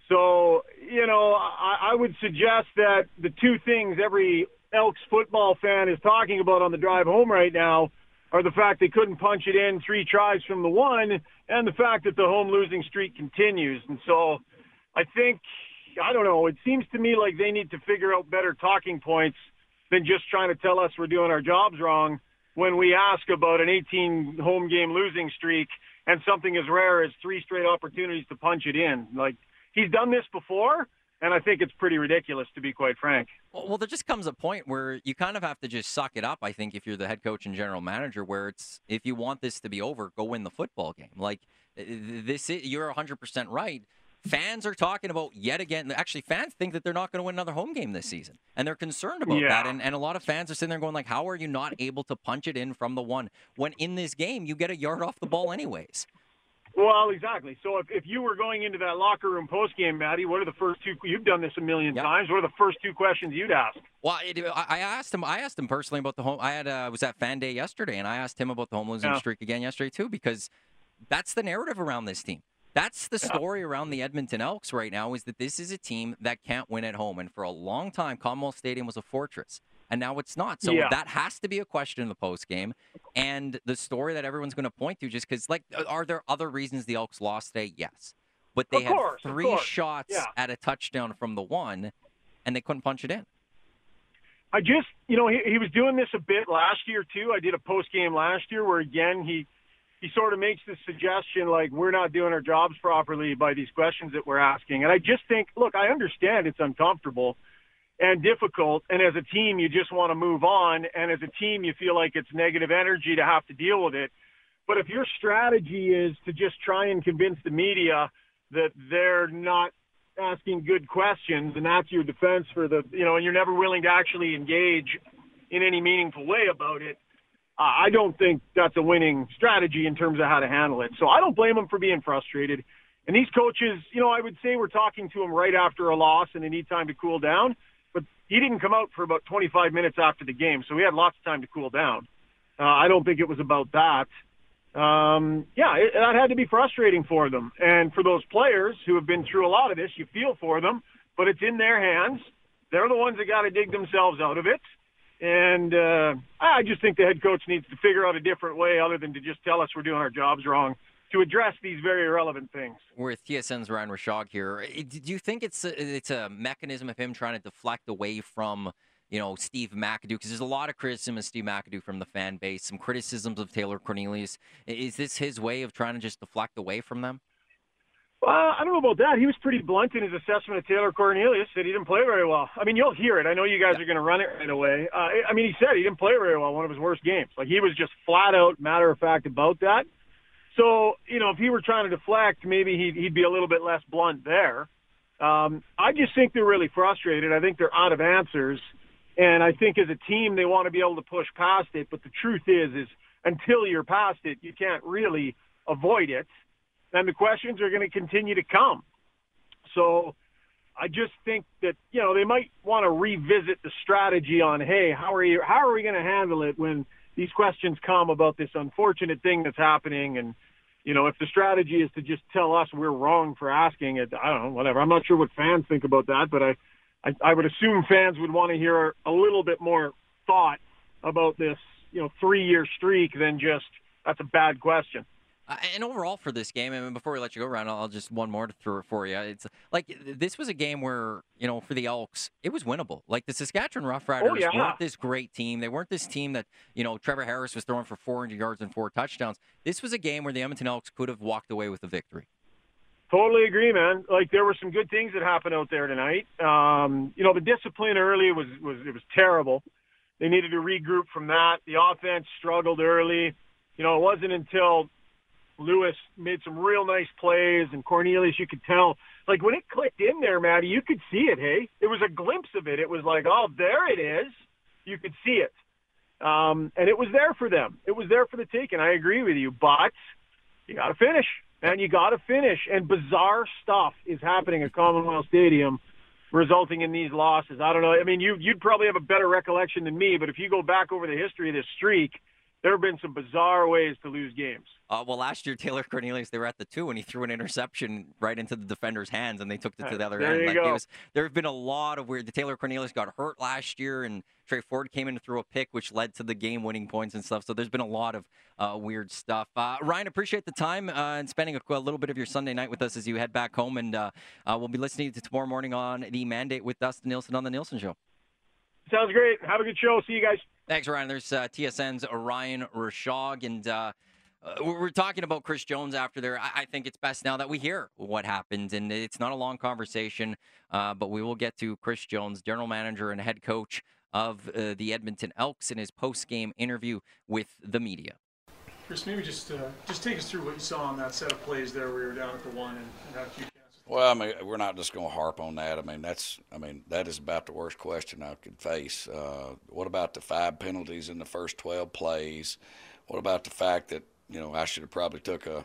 [SPEAKER 3] So, you know, I, I would suggest that the two things every Elks football fan is talking about on the drive home right now are the fact they couldn't punch it in three tries from the one and the fact that the home losing streak continues. And so I think, I don't know, it seems to me like they need to figure out better talking points than just trying to tell us we're doing our jobs wrong when we ask about an eighteen home game losing streak and something as rare as three straight opportunities to punch it in. Like, he's done this before, and I think it's pretty ridiculous, to be quite frank.
[SPEAKER 1] Well, there just comes a point where you kind of have to just suck it up, I think, if you're the head coach and general manager, where it's, if you want this to be over, go win the football game. Like, this, you're one hundred percent right. Fans are talking about yet again. Actually, fans think that they're not going to win another home game this season, and they're concerned about
[SPEAKER 3] Yeah.
[SPEAKER 1] that. And, and a lot of fans are sitting there going, like, how are you not able to punch it in from the one when in this game you get a yard off the ball anyways?
[SPEAKER 3] Well, exactly. So if, if you were going into that locker room post-game, Maddie, what are the first two? You've done this a million
[SPEAKER 1] Yep.
[SPEAKER 3] times. What are the first two questions you'd ask?
[SPEAKER 1] Well, it, I I asked him. I asked him personally about the home. I had uh, I was at Fan Day yesterday, and I asked him about the home losing
[SPEAKER 3] Yeah.
[SPEAKER 1] streak again yesterday too, because that's the narrative around this team. That's the
[SPEAKER 3] Yeah.
[SPEAKER 1] story around the Edmonton Elks right now, is that this is a team that can't win at home. And for a long time, Commonwealth Stadium was a fortress, and now it's not. So
[SPEAKER 3] Yeah.
[SPEAKER 1] that has to be a question in the postgame. And the story that everyone's going to point to, just because, like, are there other reasons the Elks lost today? Yes. But they
[SPEAKER 3] Of course,
[SPEAKER 1] had
[SPEAKER 3] of
[SPEAKER 1] three
[SPEAKER 3] course.
[SPEAKER 1] shots
[SPEAKER 3] Yeah.
[SPEAKER 1] at a touchdown from the one, and they couldn't punch it in.
[SPEAKER 3] I just, you know, he, he was doing this a bit last year, too. I did a post-game last year where, again, he he sort of makes this suggestion like we're not doing our jobs properly by these questions that we're asking. And I just think, look, I understand it's uncomfortable and difficult, and as a team, you just want to move on, and as a team, you feel like it's negative energy to have to deal with it. But if your strategy is to just try and convince the media that they're not asking good questions, and that's your defense for the, you know, and you're never willing to actually engage in any meaningful way about it, uh, I don't think that's a winning strategy in terms of how to handle it. So I don't blame them for being frustrated. And these coaches, you know, I would say we're talking to them right after a loss and they need time to cool down. But he didn't come out for about twenty-five minutes after the game, so he had lots of time to cool down. Uh, I don't think it was about that. Um, yeah, it, that had to be frustrating for them. And for those players who have been through a lot of this, you feel for them, but it's in their hands. They're the ones that got to dig themselves out of it. And uh, I just think the head coach needs to figure out a different way other than to just tell us we're doing our jobs wrong to address these very irrelevant things.
[SPEAKER 1] With T S N's Ryan Rashog here, do you think it's a, it's a mechanism of him trying to deflect away from, you know, Steve McAdoo? Because there's a lot of criticism of Steve McAdoo from the fan base, some criticisms of Taylor Cornelius. Is this his way of trying to just deflect away from them?
[SPEAKER 3] Well, I don't know about that. He was pretty blunt in his assessment of Taylor Cornelius, that he didn't play very well. I mean, you'll hear it. I know you guys are going to run it right away. Uh, I mean, he said he didn't play very well, one of his worst games. Like, he was just flat out matter-of-fact about that. So, you know, if he were trying to deflect, maybe he'd, he'd be a little bit less blunt there. Um, I just think they're really frustrated. I think they're out of answers. And I think as a team, they want to be able to push past it. But the truth is, is until you're past it, you can't really avoid it. And the questions are going to continue to come. So I just think that, you know, they might want to revisit the strategy on, hey, how are you, how are we going to handle it when these questions come about this unfortunate thing that's happening? And, you know, if the strategy is to just tell us we're wrong for asking it, I don't know, whatever. I'm not sure what fans think about that, but I, I, I would assume fans would want to hear a little bit more thought about this, you know, three-year streak than just, that's a bad question.
[SPEAKER 1] Uh, and overall for this game, I mean, before we let you go, Ryan, I'll just one more to throw for you. It's like this was a game where, you know, for the Elks, it was winnable. Like the Saskatchewan Roughriders
[SPEAKER 3] Oh, yeah.
[SPEAKER 1] weren't this great team. They weren't this team that, you know, Trevor Harris was throwing for four hundred yards and four touchdowns. This was a game where the Edmonton Elks could have walked away with a victory.
[SPEAKER 3] Totally agree, man. Like, there were some good things that happened out there tonight. Um, you know, the discipline early was, was it was terrible. They needed to regroup from that. The offense struggled early. You know, it wasn't until Lewis made some real nice plays, and Cornelius, you could tell. Like, when it clicked in there, Matty, you could see it, hey? It was a glimpse of it. It was like, oh, there it is. You could see it. Um, and it was there for them. It was there for the taking. I agree with you. But you got to finish. And you got to finish. And bizarre stuff is happening at Commonwealth Stadium resulting in these losses. I don't know. I mean, you, you'd probably have a better recollection than me, but if you go back over the history of this streak, there have been some bizarre ways to lose games.
[SPEAKER 1] Uh, well, last year, Taylor Cornelius, they were at the two, and he threw an interception right into the defender's hands, and they took it to the other
[SPEAKER 3] there
[SPEAKER 1] end.
[SPEAKER 3] You
[SPEAKER 1] like
[SPEAKER 3] go.
[SPEAKER 1] it was, there have been a lot of weird. The Taylor Cornelius got hurt last year, and Trey Ford came in and threw a pick, which led to the game-winning points and stuff. So there's been a lot of uh, weird stuff. Uh, Ryan, appreciate the time uh, and spending a, a little bit of your Sunday night with us as you head back home, and uh, uh, we'll be listening to tomorrow morning on The Mandate with Dustin Nielsen on The Nielsen Show.
[SPEAKER 3] Sounds great. Have a good show. See you guys.
[SPEAKER 1] Thanks, Ryan. There's uh, T S N's Ryan Rishaug, and uh, uh, we're talking about Chris Jones after there. I-, I think it's best now that we hear what happened, and it's not a long conversation, uh, but we will get to Chris Jones, general manager and head coach of uh, the Edmonton Elks, in his post-game interview with the media.
[SPEAKER 4] Chris, maybe just uh, just take us through what you saw on that set of plays there where you were down at the one and, and had a few chances.
[SPEAKER 5] Well, I mean, we're not just going to harp on that. I mean, that's, I mean, that is about the worst question I could face. Uh, what about the five penalties in the first twelve plays? What about the fact that, you know, I should have probably took a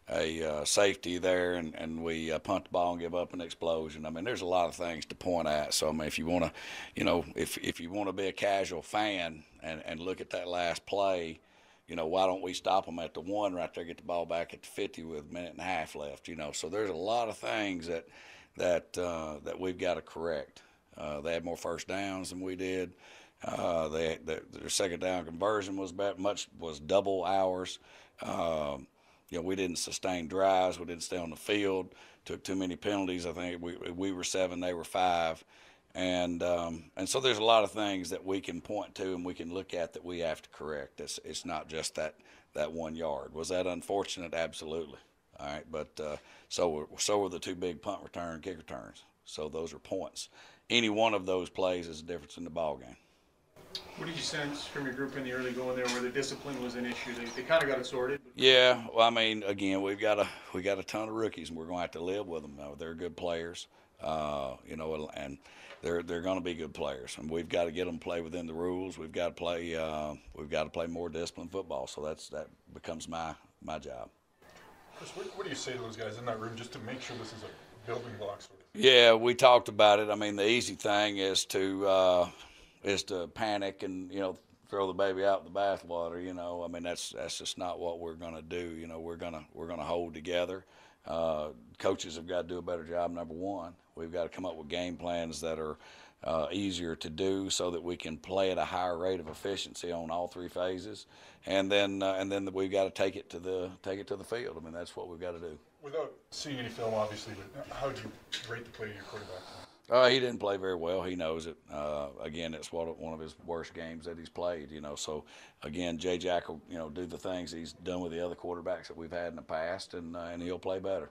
[SPEAKER 5] a uh, safety there and, and we uh, punt the ball and give up an explosion? I mean, there's a lot of things to point at. So, I mean, if you want to, you know, if if you want to be a casual fan and, and look at that last play, you know, why don't we stop them at the one right there, get the ball back at the fifty with a minute and a half left, you know? So there's a lot of things that that uh, that we've got to correct. Uh, they had more first downs than we did. Uh, they, they, their second down conversion was about much was double ours. Um, you know, we didn't sustain drives. We didn't stay on the field. Took too many penalties. I think we we were seven, they were five. And um, and so there's a lot of things that we can point to and we can look at that we have to correct. It's it's not just that that one yard. Was that unfortunate? Absolutely. All right, but uh, so were, so were the two big punt return, kick returns. So those are points. Any one of those plays is a difference in the ball game.
[SPEAKER 4] What did you sense from your group in the early going there where the discipline was an issue? They, they kind of got it sorted. But...
[SPEAKER 5] Yeah, well, I mean, again, we've got a we got a ton of rookies, and we're going to have to live with them. Now, they're good players, uh, you know, and they're they're going to be good players, and we've got to get them to play within the rules. We've got to play uh, we've got to play more disciplined football. So that's that becomes my my job.
[SPEAKER 6] Chris, what, what do you say to those guys in that room just to make sure this is a building block sort of thing?
[SPEAKER 5] Yeah, we talked about it. I mean, the easy thing is to uh, is to panic and, you know, throw the baby out with the bathwater. You know, I mean, that's that's just not what we're going to do. You know, we're gonna we're gonna hold together. Uh, coaches have got to do a better job. Number one, we've got to come up with game plans that are uh, easier to do so that we can play at a higher rate of efficiency on all three phases, and then uh, and then we've got to take it to the take it to the field. I mean, that's what we've got to do.
[SPEAKER 6] Without seeing any film, obviously, but how do you rate the play of your quarterback?
[SPEAKER 5] Uh, he didn't play very well. He knows it. Uh, again, it's one one of his worst games that he's played. You know, so again, Jay Jack will, you know, do the things he's done with the other quarterbacks that we've had in the past, and uh, and he'll play better.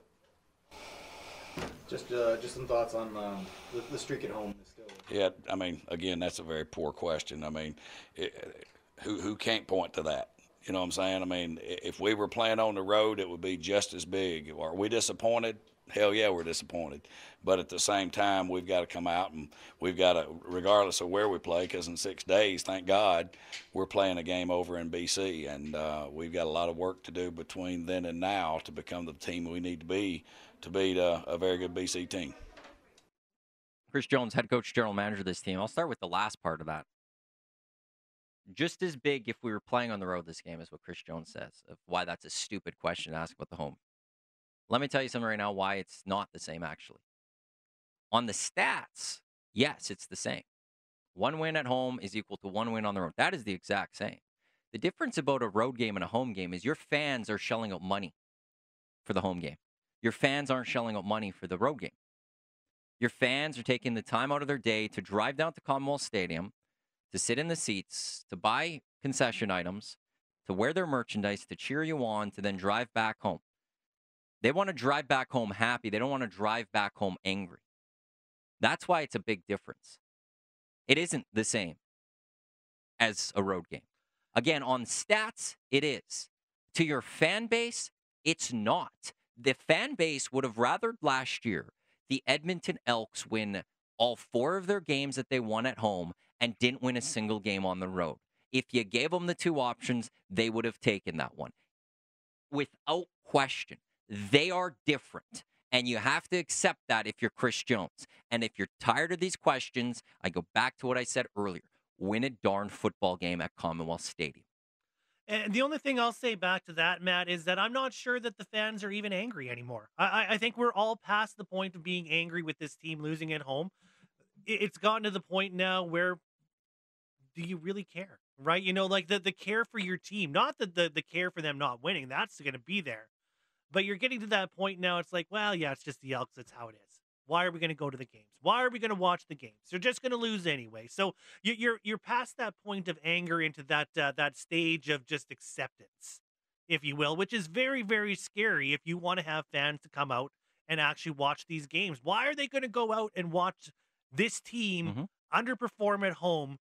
[SPEAKER 7] Just uh, just some thoughts on um, the, the streak at home. Is still...
[SPEAKER 5] Yeah, I mean, again, that's a very poor question. I mean, it, who who can't point to that? You know what I'm saying? I mean, if we were playing on the road, it would be just as big. Are we disappointed? Hell yeah, we're disappointed. But at the same time, we've got to come out and we've got to, regardless of where we play, because in six days, thank God, we're playing a game over in B C, and uh, we've got a lot of work to do between then and now to become the team we need to be to beat a, a very good B C team.
[SPEAKER 1] Chris Jones, head coach, general manager of this team. I'll start with the last part of that. Just as big if we were playing on the road this game is what Chris Jones says, of why that's a stupid question to ask about the home. Let me tell you something right now why it's not the same, actually. On the stats, yes, it's the same. One win at home is equal to one win on the road. That is the exact same. The difference about a road game and a home game is your fans are shelling out money for the home game. Your fans aren't shelling out money for the road game. Your fans are taking the time out of their day to drive down to Commonwealth Stadium, to sit in the seats, to buy concession items, to wear their merchandise, to cheer you on, to then drive back home. They want to drive back home happy. They don't want to drive back home angry. That's why it's a big difference. It isn't the same as a road game. Again, on stats, it is. To your fan base, it's not. The fan base would have rather last year the Edmonton Elks win all four of their games that they won at home and didn't win a single game on the road. If you gave them the two options, they would have taken that one. Without question. They are different, and you have to accept that if you're Chris Jones. And if you're tired of these questions, I go back to what I said earlier. Win a darn football game at Commonwealth Stadium.
[SPEAKER 2] And the only thing I'll say back to that, Matt, is that I'm not sure that the fans are even angry anymore. I, I I think we're all past the point of being angry with this team losing at home. It- It's gotten to the point now where do you really care, right? You know, like the, the care for your team, not the, the, the care for them not winning. That's going to be there. But you're getting to that point now. It's like, well, yeah, it's just the Elks. That's how it is. Why are we going to go to the games? Why are we going to watch the games? They're just going to lose anyway. So you, you're you're past that point of anger into that uh, that stage of just acceptance, if you will, which is very very scary if you want to have fans to come out and actually watch these games. Why are they going to go out and watch this team
[SPEAKER 1] Mhm.
[SPEAKER 2] underperform at home?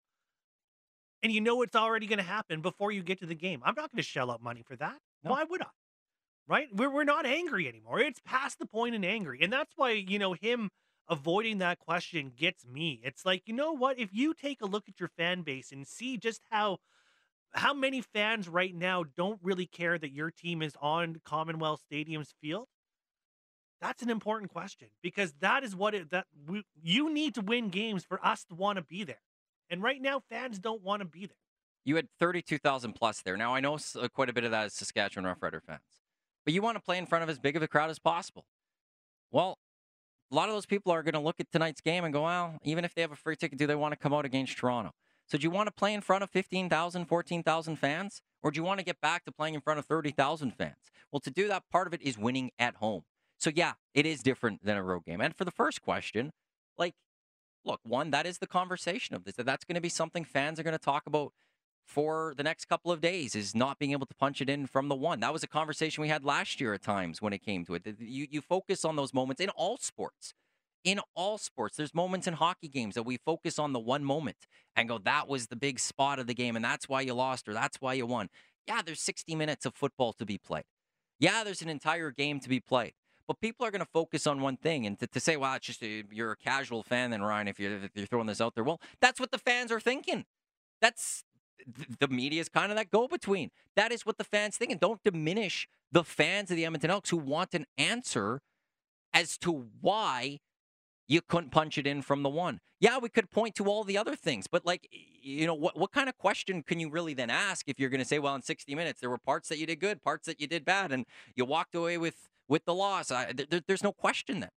[SPEAKER 2] And you know it's already going to happen before you get to the game. I'm not going to shell out money for that.
[SPEAKER 1] No.
[SPEAKER 2] Why would I? Right? We're we're not angry anymore. It's past the point in angry. And that's why, you know, him avoiding that question gets me. It's like, you know what? If you take a look at your fan base and see just how how many fans right now don't really care that your team is on Commonwealth Stadium's field, that's an important question because that is what it that we, you need to win games for us to want to be there. And right now fans don't want to be there.
[SPEAKER 1] You had thirty-two thousand plus there. Now, I know s- uh, quite a bit of that is Saskatchewan Roughrider fans, but you want to play in front of as big of a crowd as possible. Well, a lot of those people are going to look at tonight's game and go, well, even if they have a free ticket, do they want to come out against Toronto? So do you want to play in front of fifteen thousand, fourteen thousand fans? Or do you want to get back to playing in front of thirty thousand fans? Well, to do that, part of it is winning at home. So, yeah, it is different than a road game. And for the first question, like, look, one, that is the conversation of this. That That's going to be something fans are going to talk about for the next couple of days, is not being able to punch it in from the one. That was a conversation we had last year at times when it came to it. That You, you focus on those moments in all sports. In all sports, there's moments in hockey games that we focus on the one moment and go, that was the big spot of the game, and that's why you lost or that's why you won. Yeah, there's sixty minutes of football to be played. Yeah, there's an entire game to be played. But people are going to focus on one thing, and to, to say, well, it's just a, you're a casual fan then, Ryan, if you're, if you're throwing this out there. Well, that's what the fans are thinking. That's the media is kind of that go-between. That is what the fans think, and don't diminish the fans of the Edmonton Elks who want an answer as to why you couldn't punch it in from the one. Yeah, we could point to all the other things, but like, you know, what what kind of question can you really then ask if you're going to say, well, in sixty minutes there were parts that you did good, parts that you did bad, and you walked away with with the loss? I, there, there's no question then.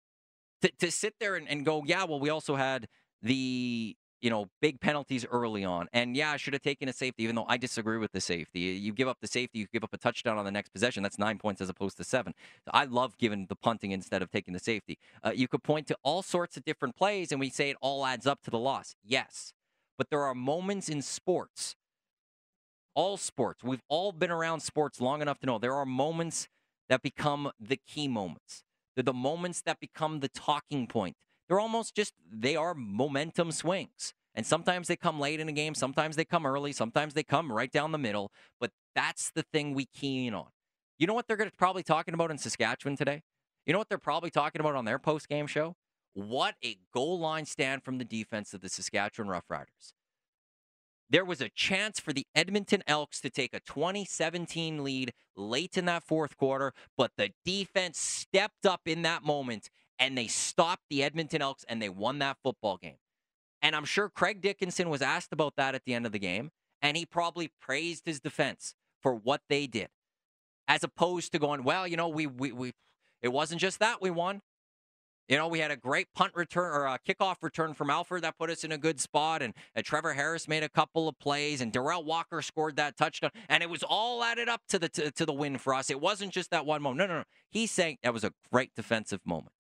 [SPEAKER 1] To to sit there and, and go, yeah, well, we also had the you know big penalties early on, and yeah, I should have taken a safety, even though I disagree with the safety. You give up the safety, you give up a touchdown on the next possession. That's nine points as opposed to seven. I love giving the punting instead of taking the safety. Uh, you could point to all sorts of different plays, and we say it all adds up to the loss. Yes, but there are moments in sports, all sports. We've all been around sports long enough to know there are moments that become the key moments. They're the moments that become the talking point. They're almost just, they are momentum swings. And sometimes they come late in a game, sometimes they come early, sometimes they come right down the middle. But that's the thing we key in on. You know what they're gonna probably talking about in Saskatchewan today? You know what they're probably talking about on their post-game show? What a goal line stand from the defense of the Saskatchewan Roughriders. There was a chance for the Edmonton Elks to take a twenty seventeen lead late in that fourth quarter, but the defense stepped up in that moment, and they stopped the Edmonton Elks, and they won that football game. And I'm sure Craig Dickinson was asked about that at the end of the game, and he probably praised his defense for what they did, as opposed to going, well, you know, we we we it wasn't just that we won. You know, we had a great punt return or a kickoff return from Alford that put us in a good spot, and, and Trevor Harris made a couple of plays, and Darrell Walker scored that touchdown, and it was all added up to the to, to the win for us. It wasn't just that one moment. No, no, no. He's saying that was a great defensive moment.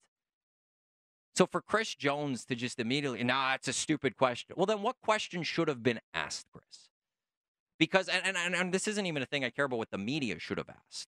[SPEAKER 1] So for Chris Jones to just immediately, nah, it's a stupid question. Well, then what question should have been asked, Chris? Because, and, and, and this isn't even a thing I care about what the media should have asked.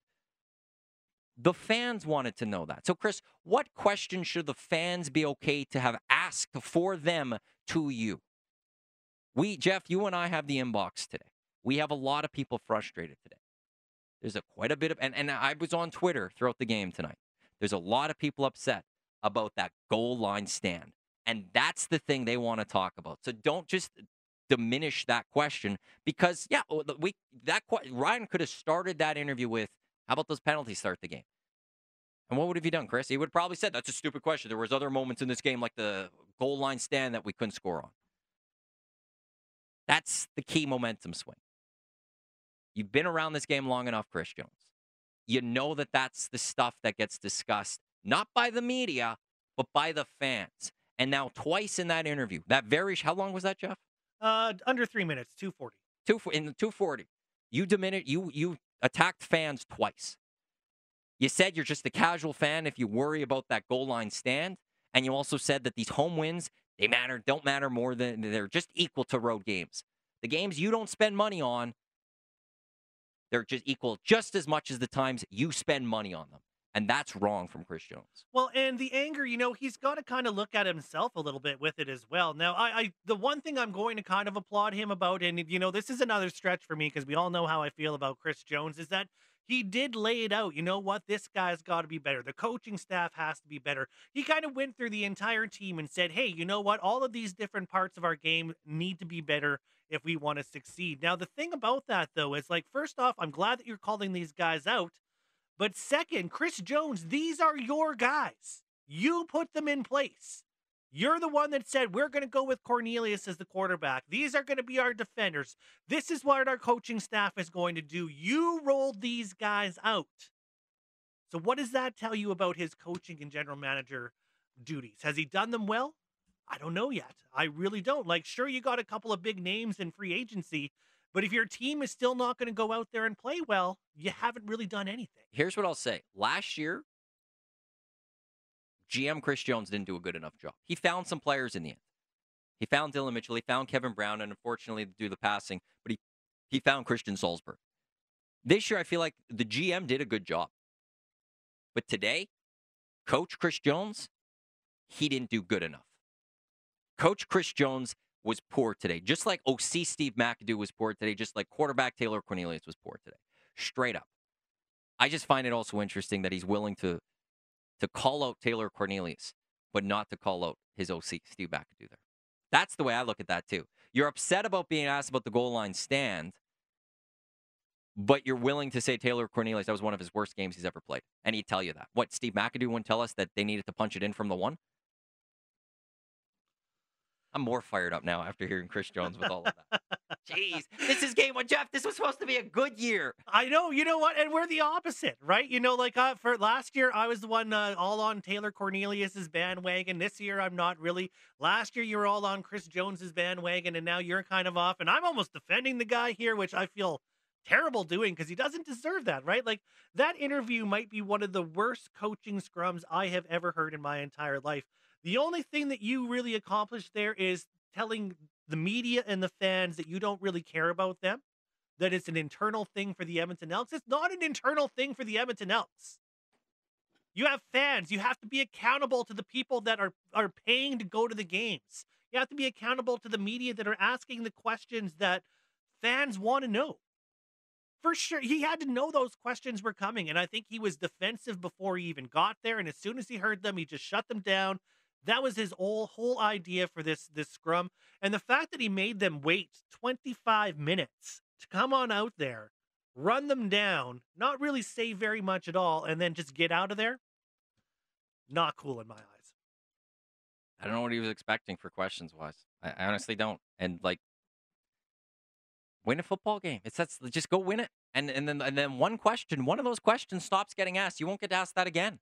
[SPEAKER 1] The fans wanted to know that. So, Chris, what question should the fans be okay to have asked for them to you? We, Jeff, you and I have the inbox today. We have a lot of people frustrated today. There's a quite a bit of, and, and I was on Twitter throughout the game tonight. There's a lot of people upset about that goal line stand. And that's the thing they want to talk about. So don't just diminish that question because, yeah, we that Ryan could have started that interview with, how about those penalties start the game? And what would have you done, Chris? He would have probably said, that's a stupid question. There was other moments in this game like the goal line stand that we couldn't score on. That's the key momentum swing. You've been around this game long enough, Chris Jones. You know that that's the stuff that gets discussed, not by the media, but by the fans. And now twice in that interview, that very, how long was that, Jeff?
[SPEAKER 2] Uh, under three minutes, two forty.
[SPEAKER 1] Two, in the two forty. You diminished, you, you attacked fans twice. You said you're just a casual fan if you worry about that goal line stand. And you also said that these home wins, they matter, don't matter more than, they're just equal to road games. The games you don't spend money on, they're just equal just as much as the times you spend money on them. And that's wrong from Chris Jones.
[SPEAKER 2] Well, and the anger, you know, he's got to kind of look at himself a little bit with it as well. Now, I, I the one thing I'm going to kind of applaud him about, and, you know, this is another stretch for me because we all know how I feel about Chris Jones, is that he did lay it out. You know what? This guy's got to be better. The coaching staff has to be better. He kind of went through the entire team and said, hey, you know what? All of these different parts of our game need to be better if we want to succeed. Now, the thing about that, though, is like, first off, I'm glad that you're calling these guys out. But second, Chris Jones, these are your guys. You put them in place. You're the one that said, we're going to go with Cornelius as the quarterback. These are going to be our defenders. This is what our coaching staff is going to do. You rolled these guys out. So what does that tell you about his coaching and general manager duties? Has he done them well? I don't know yet. I really don't. Like, sure, you got a couple of big names in free agency, but if your team is still not going to go out there and play well, you haven't really done anything.
[SPEAKER 1] Here's what I'll say. Last year, G M Chris Jones didn't do a good enough job. He found some players in the end. He found Dylan Mitchell. He found Kevin Brown, and unfortunately, to do the passing, but he, he found Christian Salzburg. This year, I feel like the G M did a good job. But today, Coach Chris Jones, he didn't do good enough. Coach Chris Jones was poor today, just like O C Steve McAdoo was poor today, just like quarterback Taylor Cornelius was poor today. Straight up. I just find it also interesting that he's willing to to call out Taylor Cornelius, but not to call out his O C Steve McAdoo there. That's the way I look at that too. You're upset about being asked about the goal line stand, but you're willing to say Taylor Cornelius, that was one of his worst games he's ever played. And he'd tell you that. What, Steve McAdoo wouldn't tell us that they needed to punch it in from the one? I'm more fired up now after hearing Chris Jones with all of that. Jeez, this is game one, Jeff. This was supposed to be a good year.
[SPEAKER 2] I know. You know what? And we're the opposite, right? You know, like uh, for last year, I was the one uh, all on Taylor Cornelius's bandwagon. This year, I'm not really. Last year, you were all on Chris Jones's bandwagon, and now you're kind of off. And I'm almost defending the guy here, which I feel terrible doing because he doesn't deserve that, right? Like, that interview might be one of the worst coaching scrums I have ever heard in my entire life. The only thing that you really accomplished there is telling the media and the fans that you don't really care about them, that it's an internal thing for the Edmonton Elks. It's not an internal thing for the Edmonton Elks. You have fans. You have to be accountable to the people that are, are paying to go to the games. You have to be accountable to the media that are asking the questions that fans want to know. For sure, he had to know those questions were coming, and I think he was defensive before he even got there, and as soon as he heard them, he just shut them down. That was his whole, whole idea for this, this scrum. And the fact that he made them wait twenty-five minutes to come on out there, run them down, not really say very much at all, and then just get out of there, not cool in my eyes.
[SPEAKER 1] I don't know what he was expecting for questions-wise. I, I honestly don't. And, like, win a football game. It's that's just go win it. And, and, then, and then one question, one of those questions stops getting asked. You won't get to ask that again.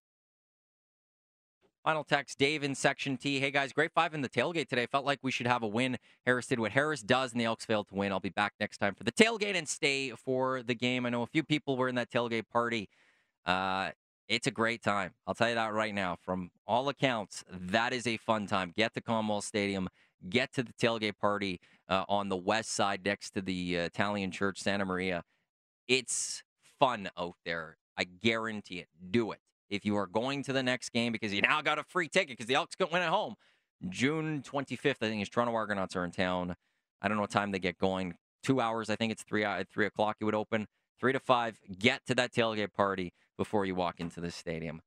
[SPEAKER 1] Final text, Dave in Section T. Hey, guys, great five in the tailgate today. Felt like we should have a win. Harris did what Harris does, and the Elks failed to win. I'll be back next time for the tailgate and stay for the game. I know a few people were in that tailgate party. Uh, it's a great time. I'll tell you that right now. From all accounts, that is a fun time. Get to Commonwealth Stadium. Get to the tailgate party uh, on the west side next to the uh, Italian Church, Santa Maria. It's fun out there. I guarantee it. Do it. If you are going to the next game because you now got a free ticket because the Elks couldn't win at home. June twenty-fifth, I think, is Toronto Argonauts are in town. I don't know what time they get going. Two hours, I think it's three at three o'clock. It would open three to five. Get to that tailgate party before you walk into the stadium.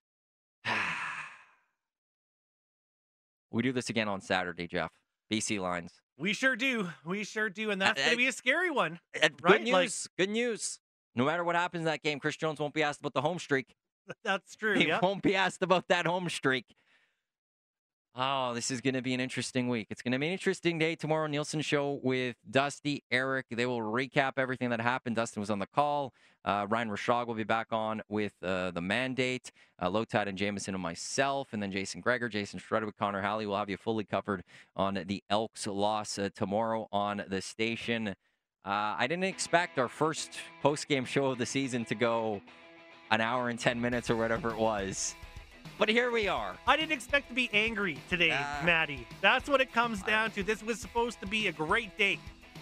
[SPEAKER 1] We do this again on Saturday, Jeff. B C Lions.
[SPEAKER 2] We sure do. We sure do, and that's
[SPEAKER 1] Uh,
[SPEAKER 2] going to
[SPEAKER 1] uh,
[SPEAKER 2] be a scary one.
[SPEAKER 1] Uh,
[SPEAKER 2] Right?
[SPEAKER 1] Good news.
[SPEAKER 2] Like-
[SPEAKER 1] Good news. No matter what happens in that game, Chris Jones won't be asked about the home streak.
[SPEAKER 2] That's true.
[SPEAKER 1] He
[SPEAKER 2] Yeah.
[SPEAKER 1] won't be asked about that home streak. Oh, this is going to be an interesting week. It's going to be an interesting day tomorrow. Nielsen Show with Dusty, Eric. They will recap everything that happened. Dustin was on the call. Uh, Ryan Rashog will be back on with uh, the mandate. Uh, Lotad and Jameson and myself. And then Jason Gregor, Jason Shredder with Connor Halley. We'll have you fully covered on the Elks loss uh, tomorrow on the station. Uh, I didn't expect our first post-game show of the season to go an hour and ten minutes or whatever it was. But here we are.
[SPEAKER 2] I didn't expect to be angry today, uh, Maddie. That's what it comes down to. This was supposed to be a great day.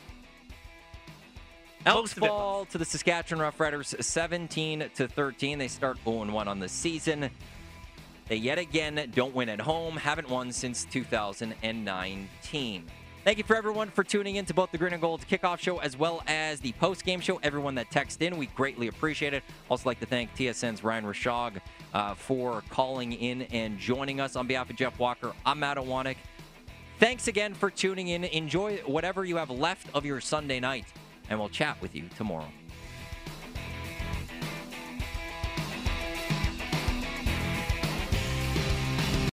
[SPEAKER 1] Elks fall to the Saskatchewan Roughriders seventeen to thirteen. They start oh and one on the season. They yet again don't win at home. Haven't won since two thousand nineteen. Thank you for everyone for tuning in to both the Green and Gold kickoff show as well as the post-game show. Everyone that texted in, we greatly appreciate it. Also like to thank T S N's Ryan Rashog uh, for calling in and joining us. On behalf of Jeff Walker, I'm Matt Iwanek. Thanks again for tuning in. Enjoy whatever you have left of your Sunday night, and we'll chat with you tomorrow.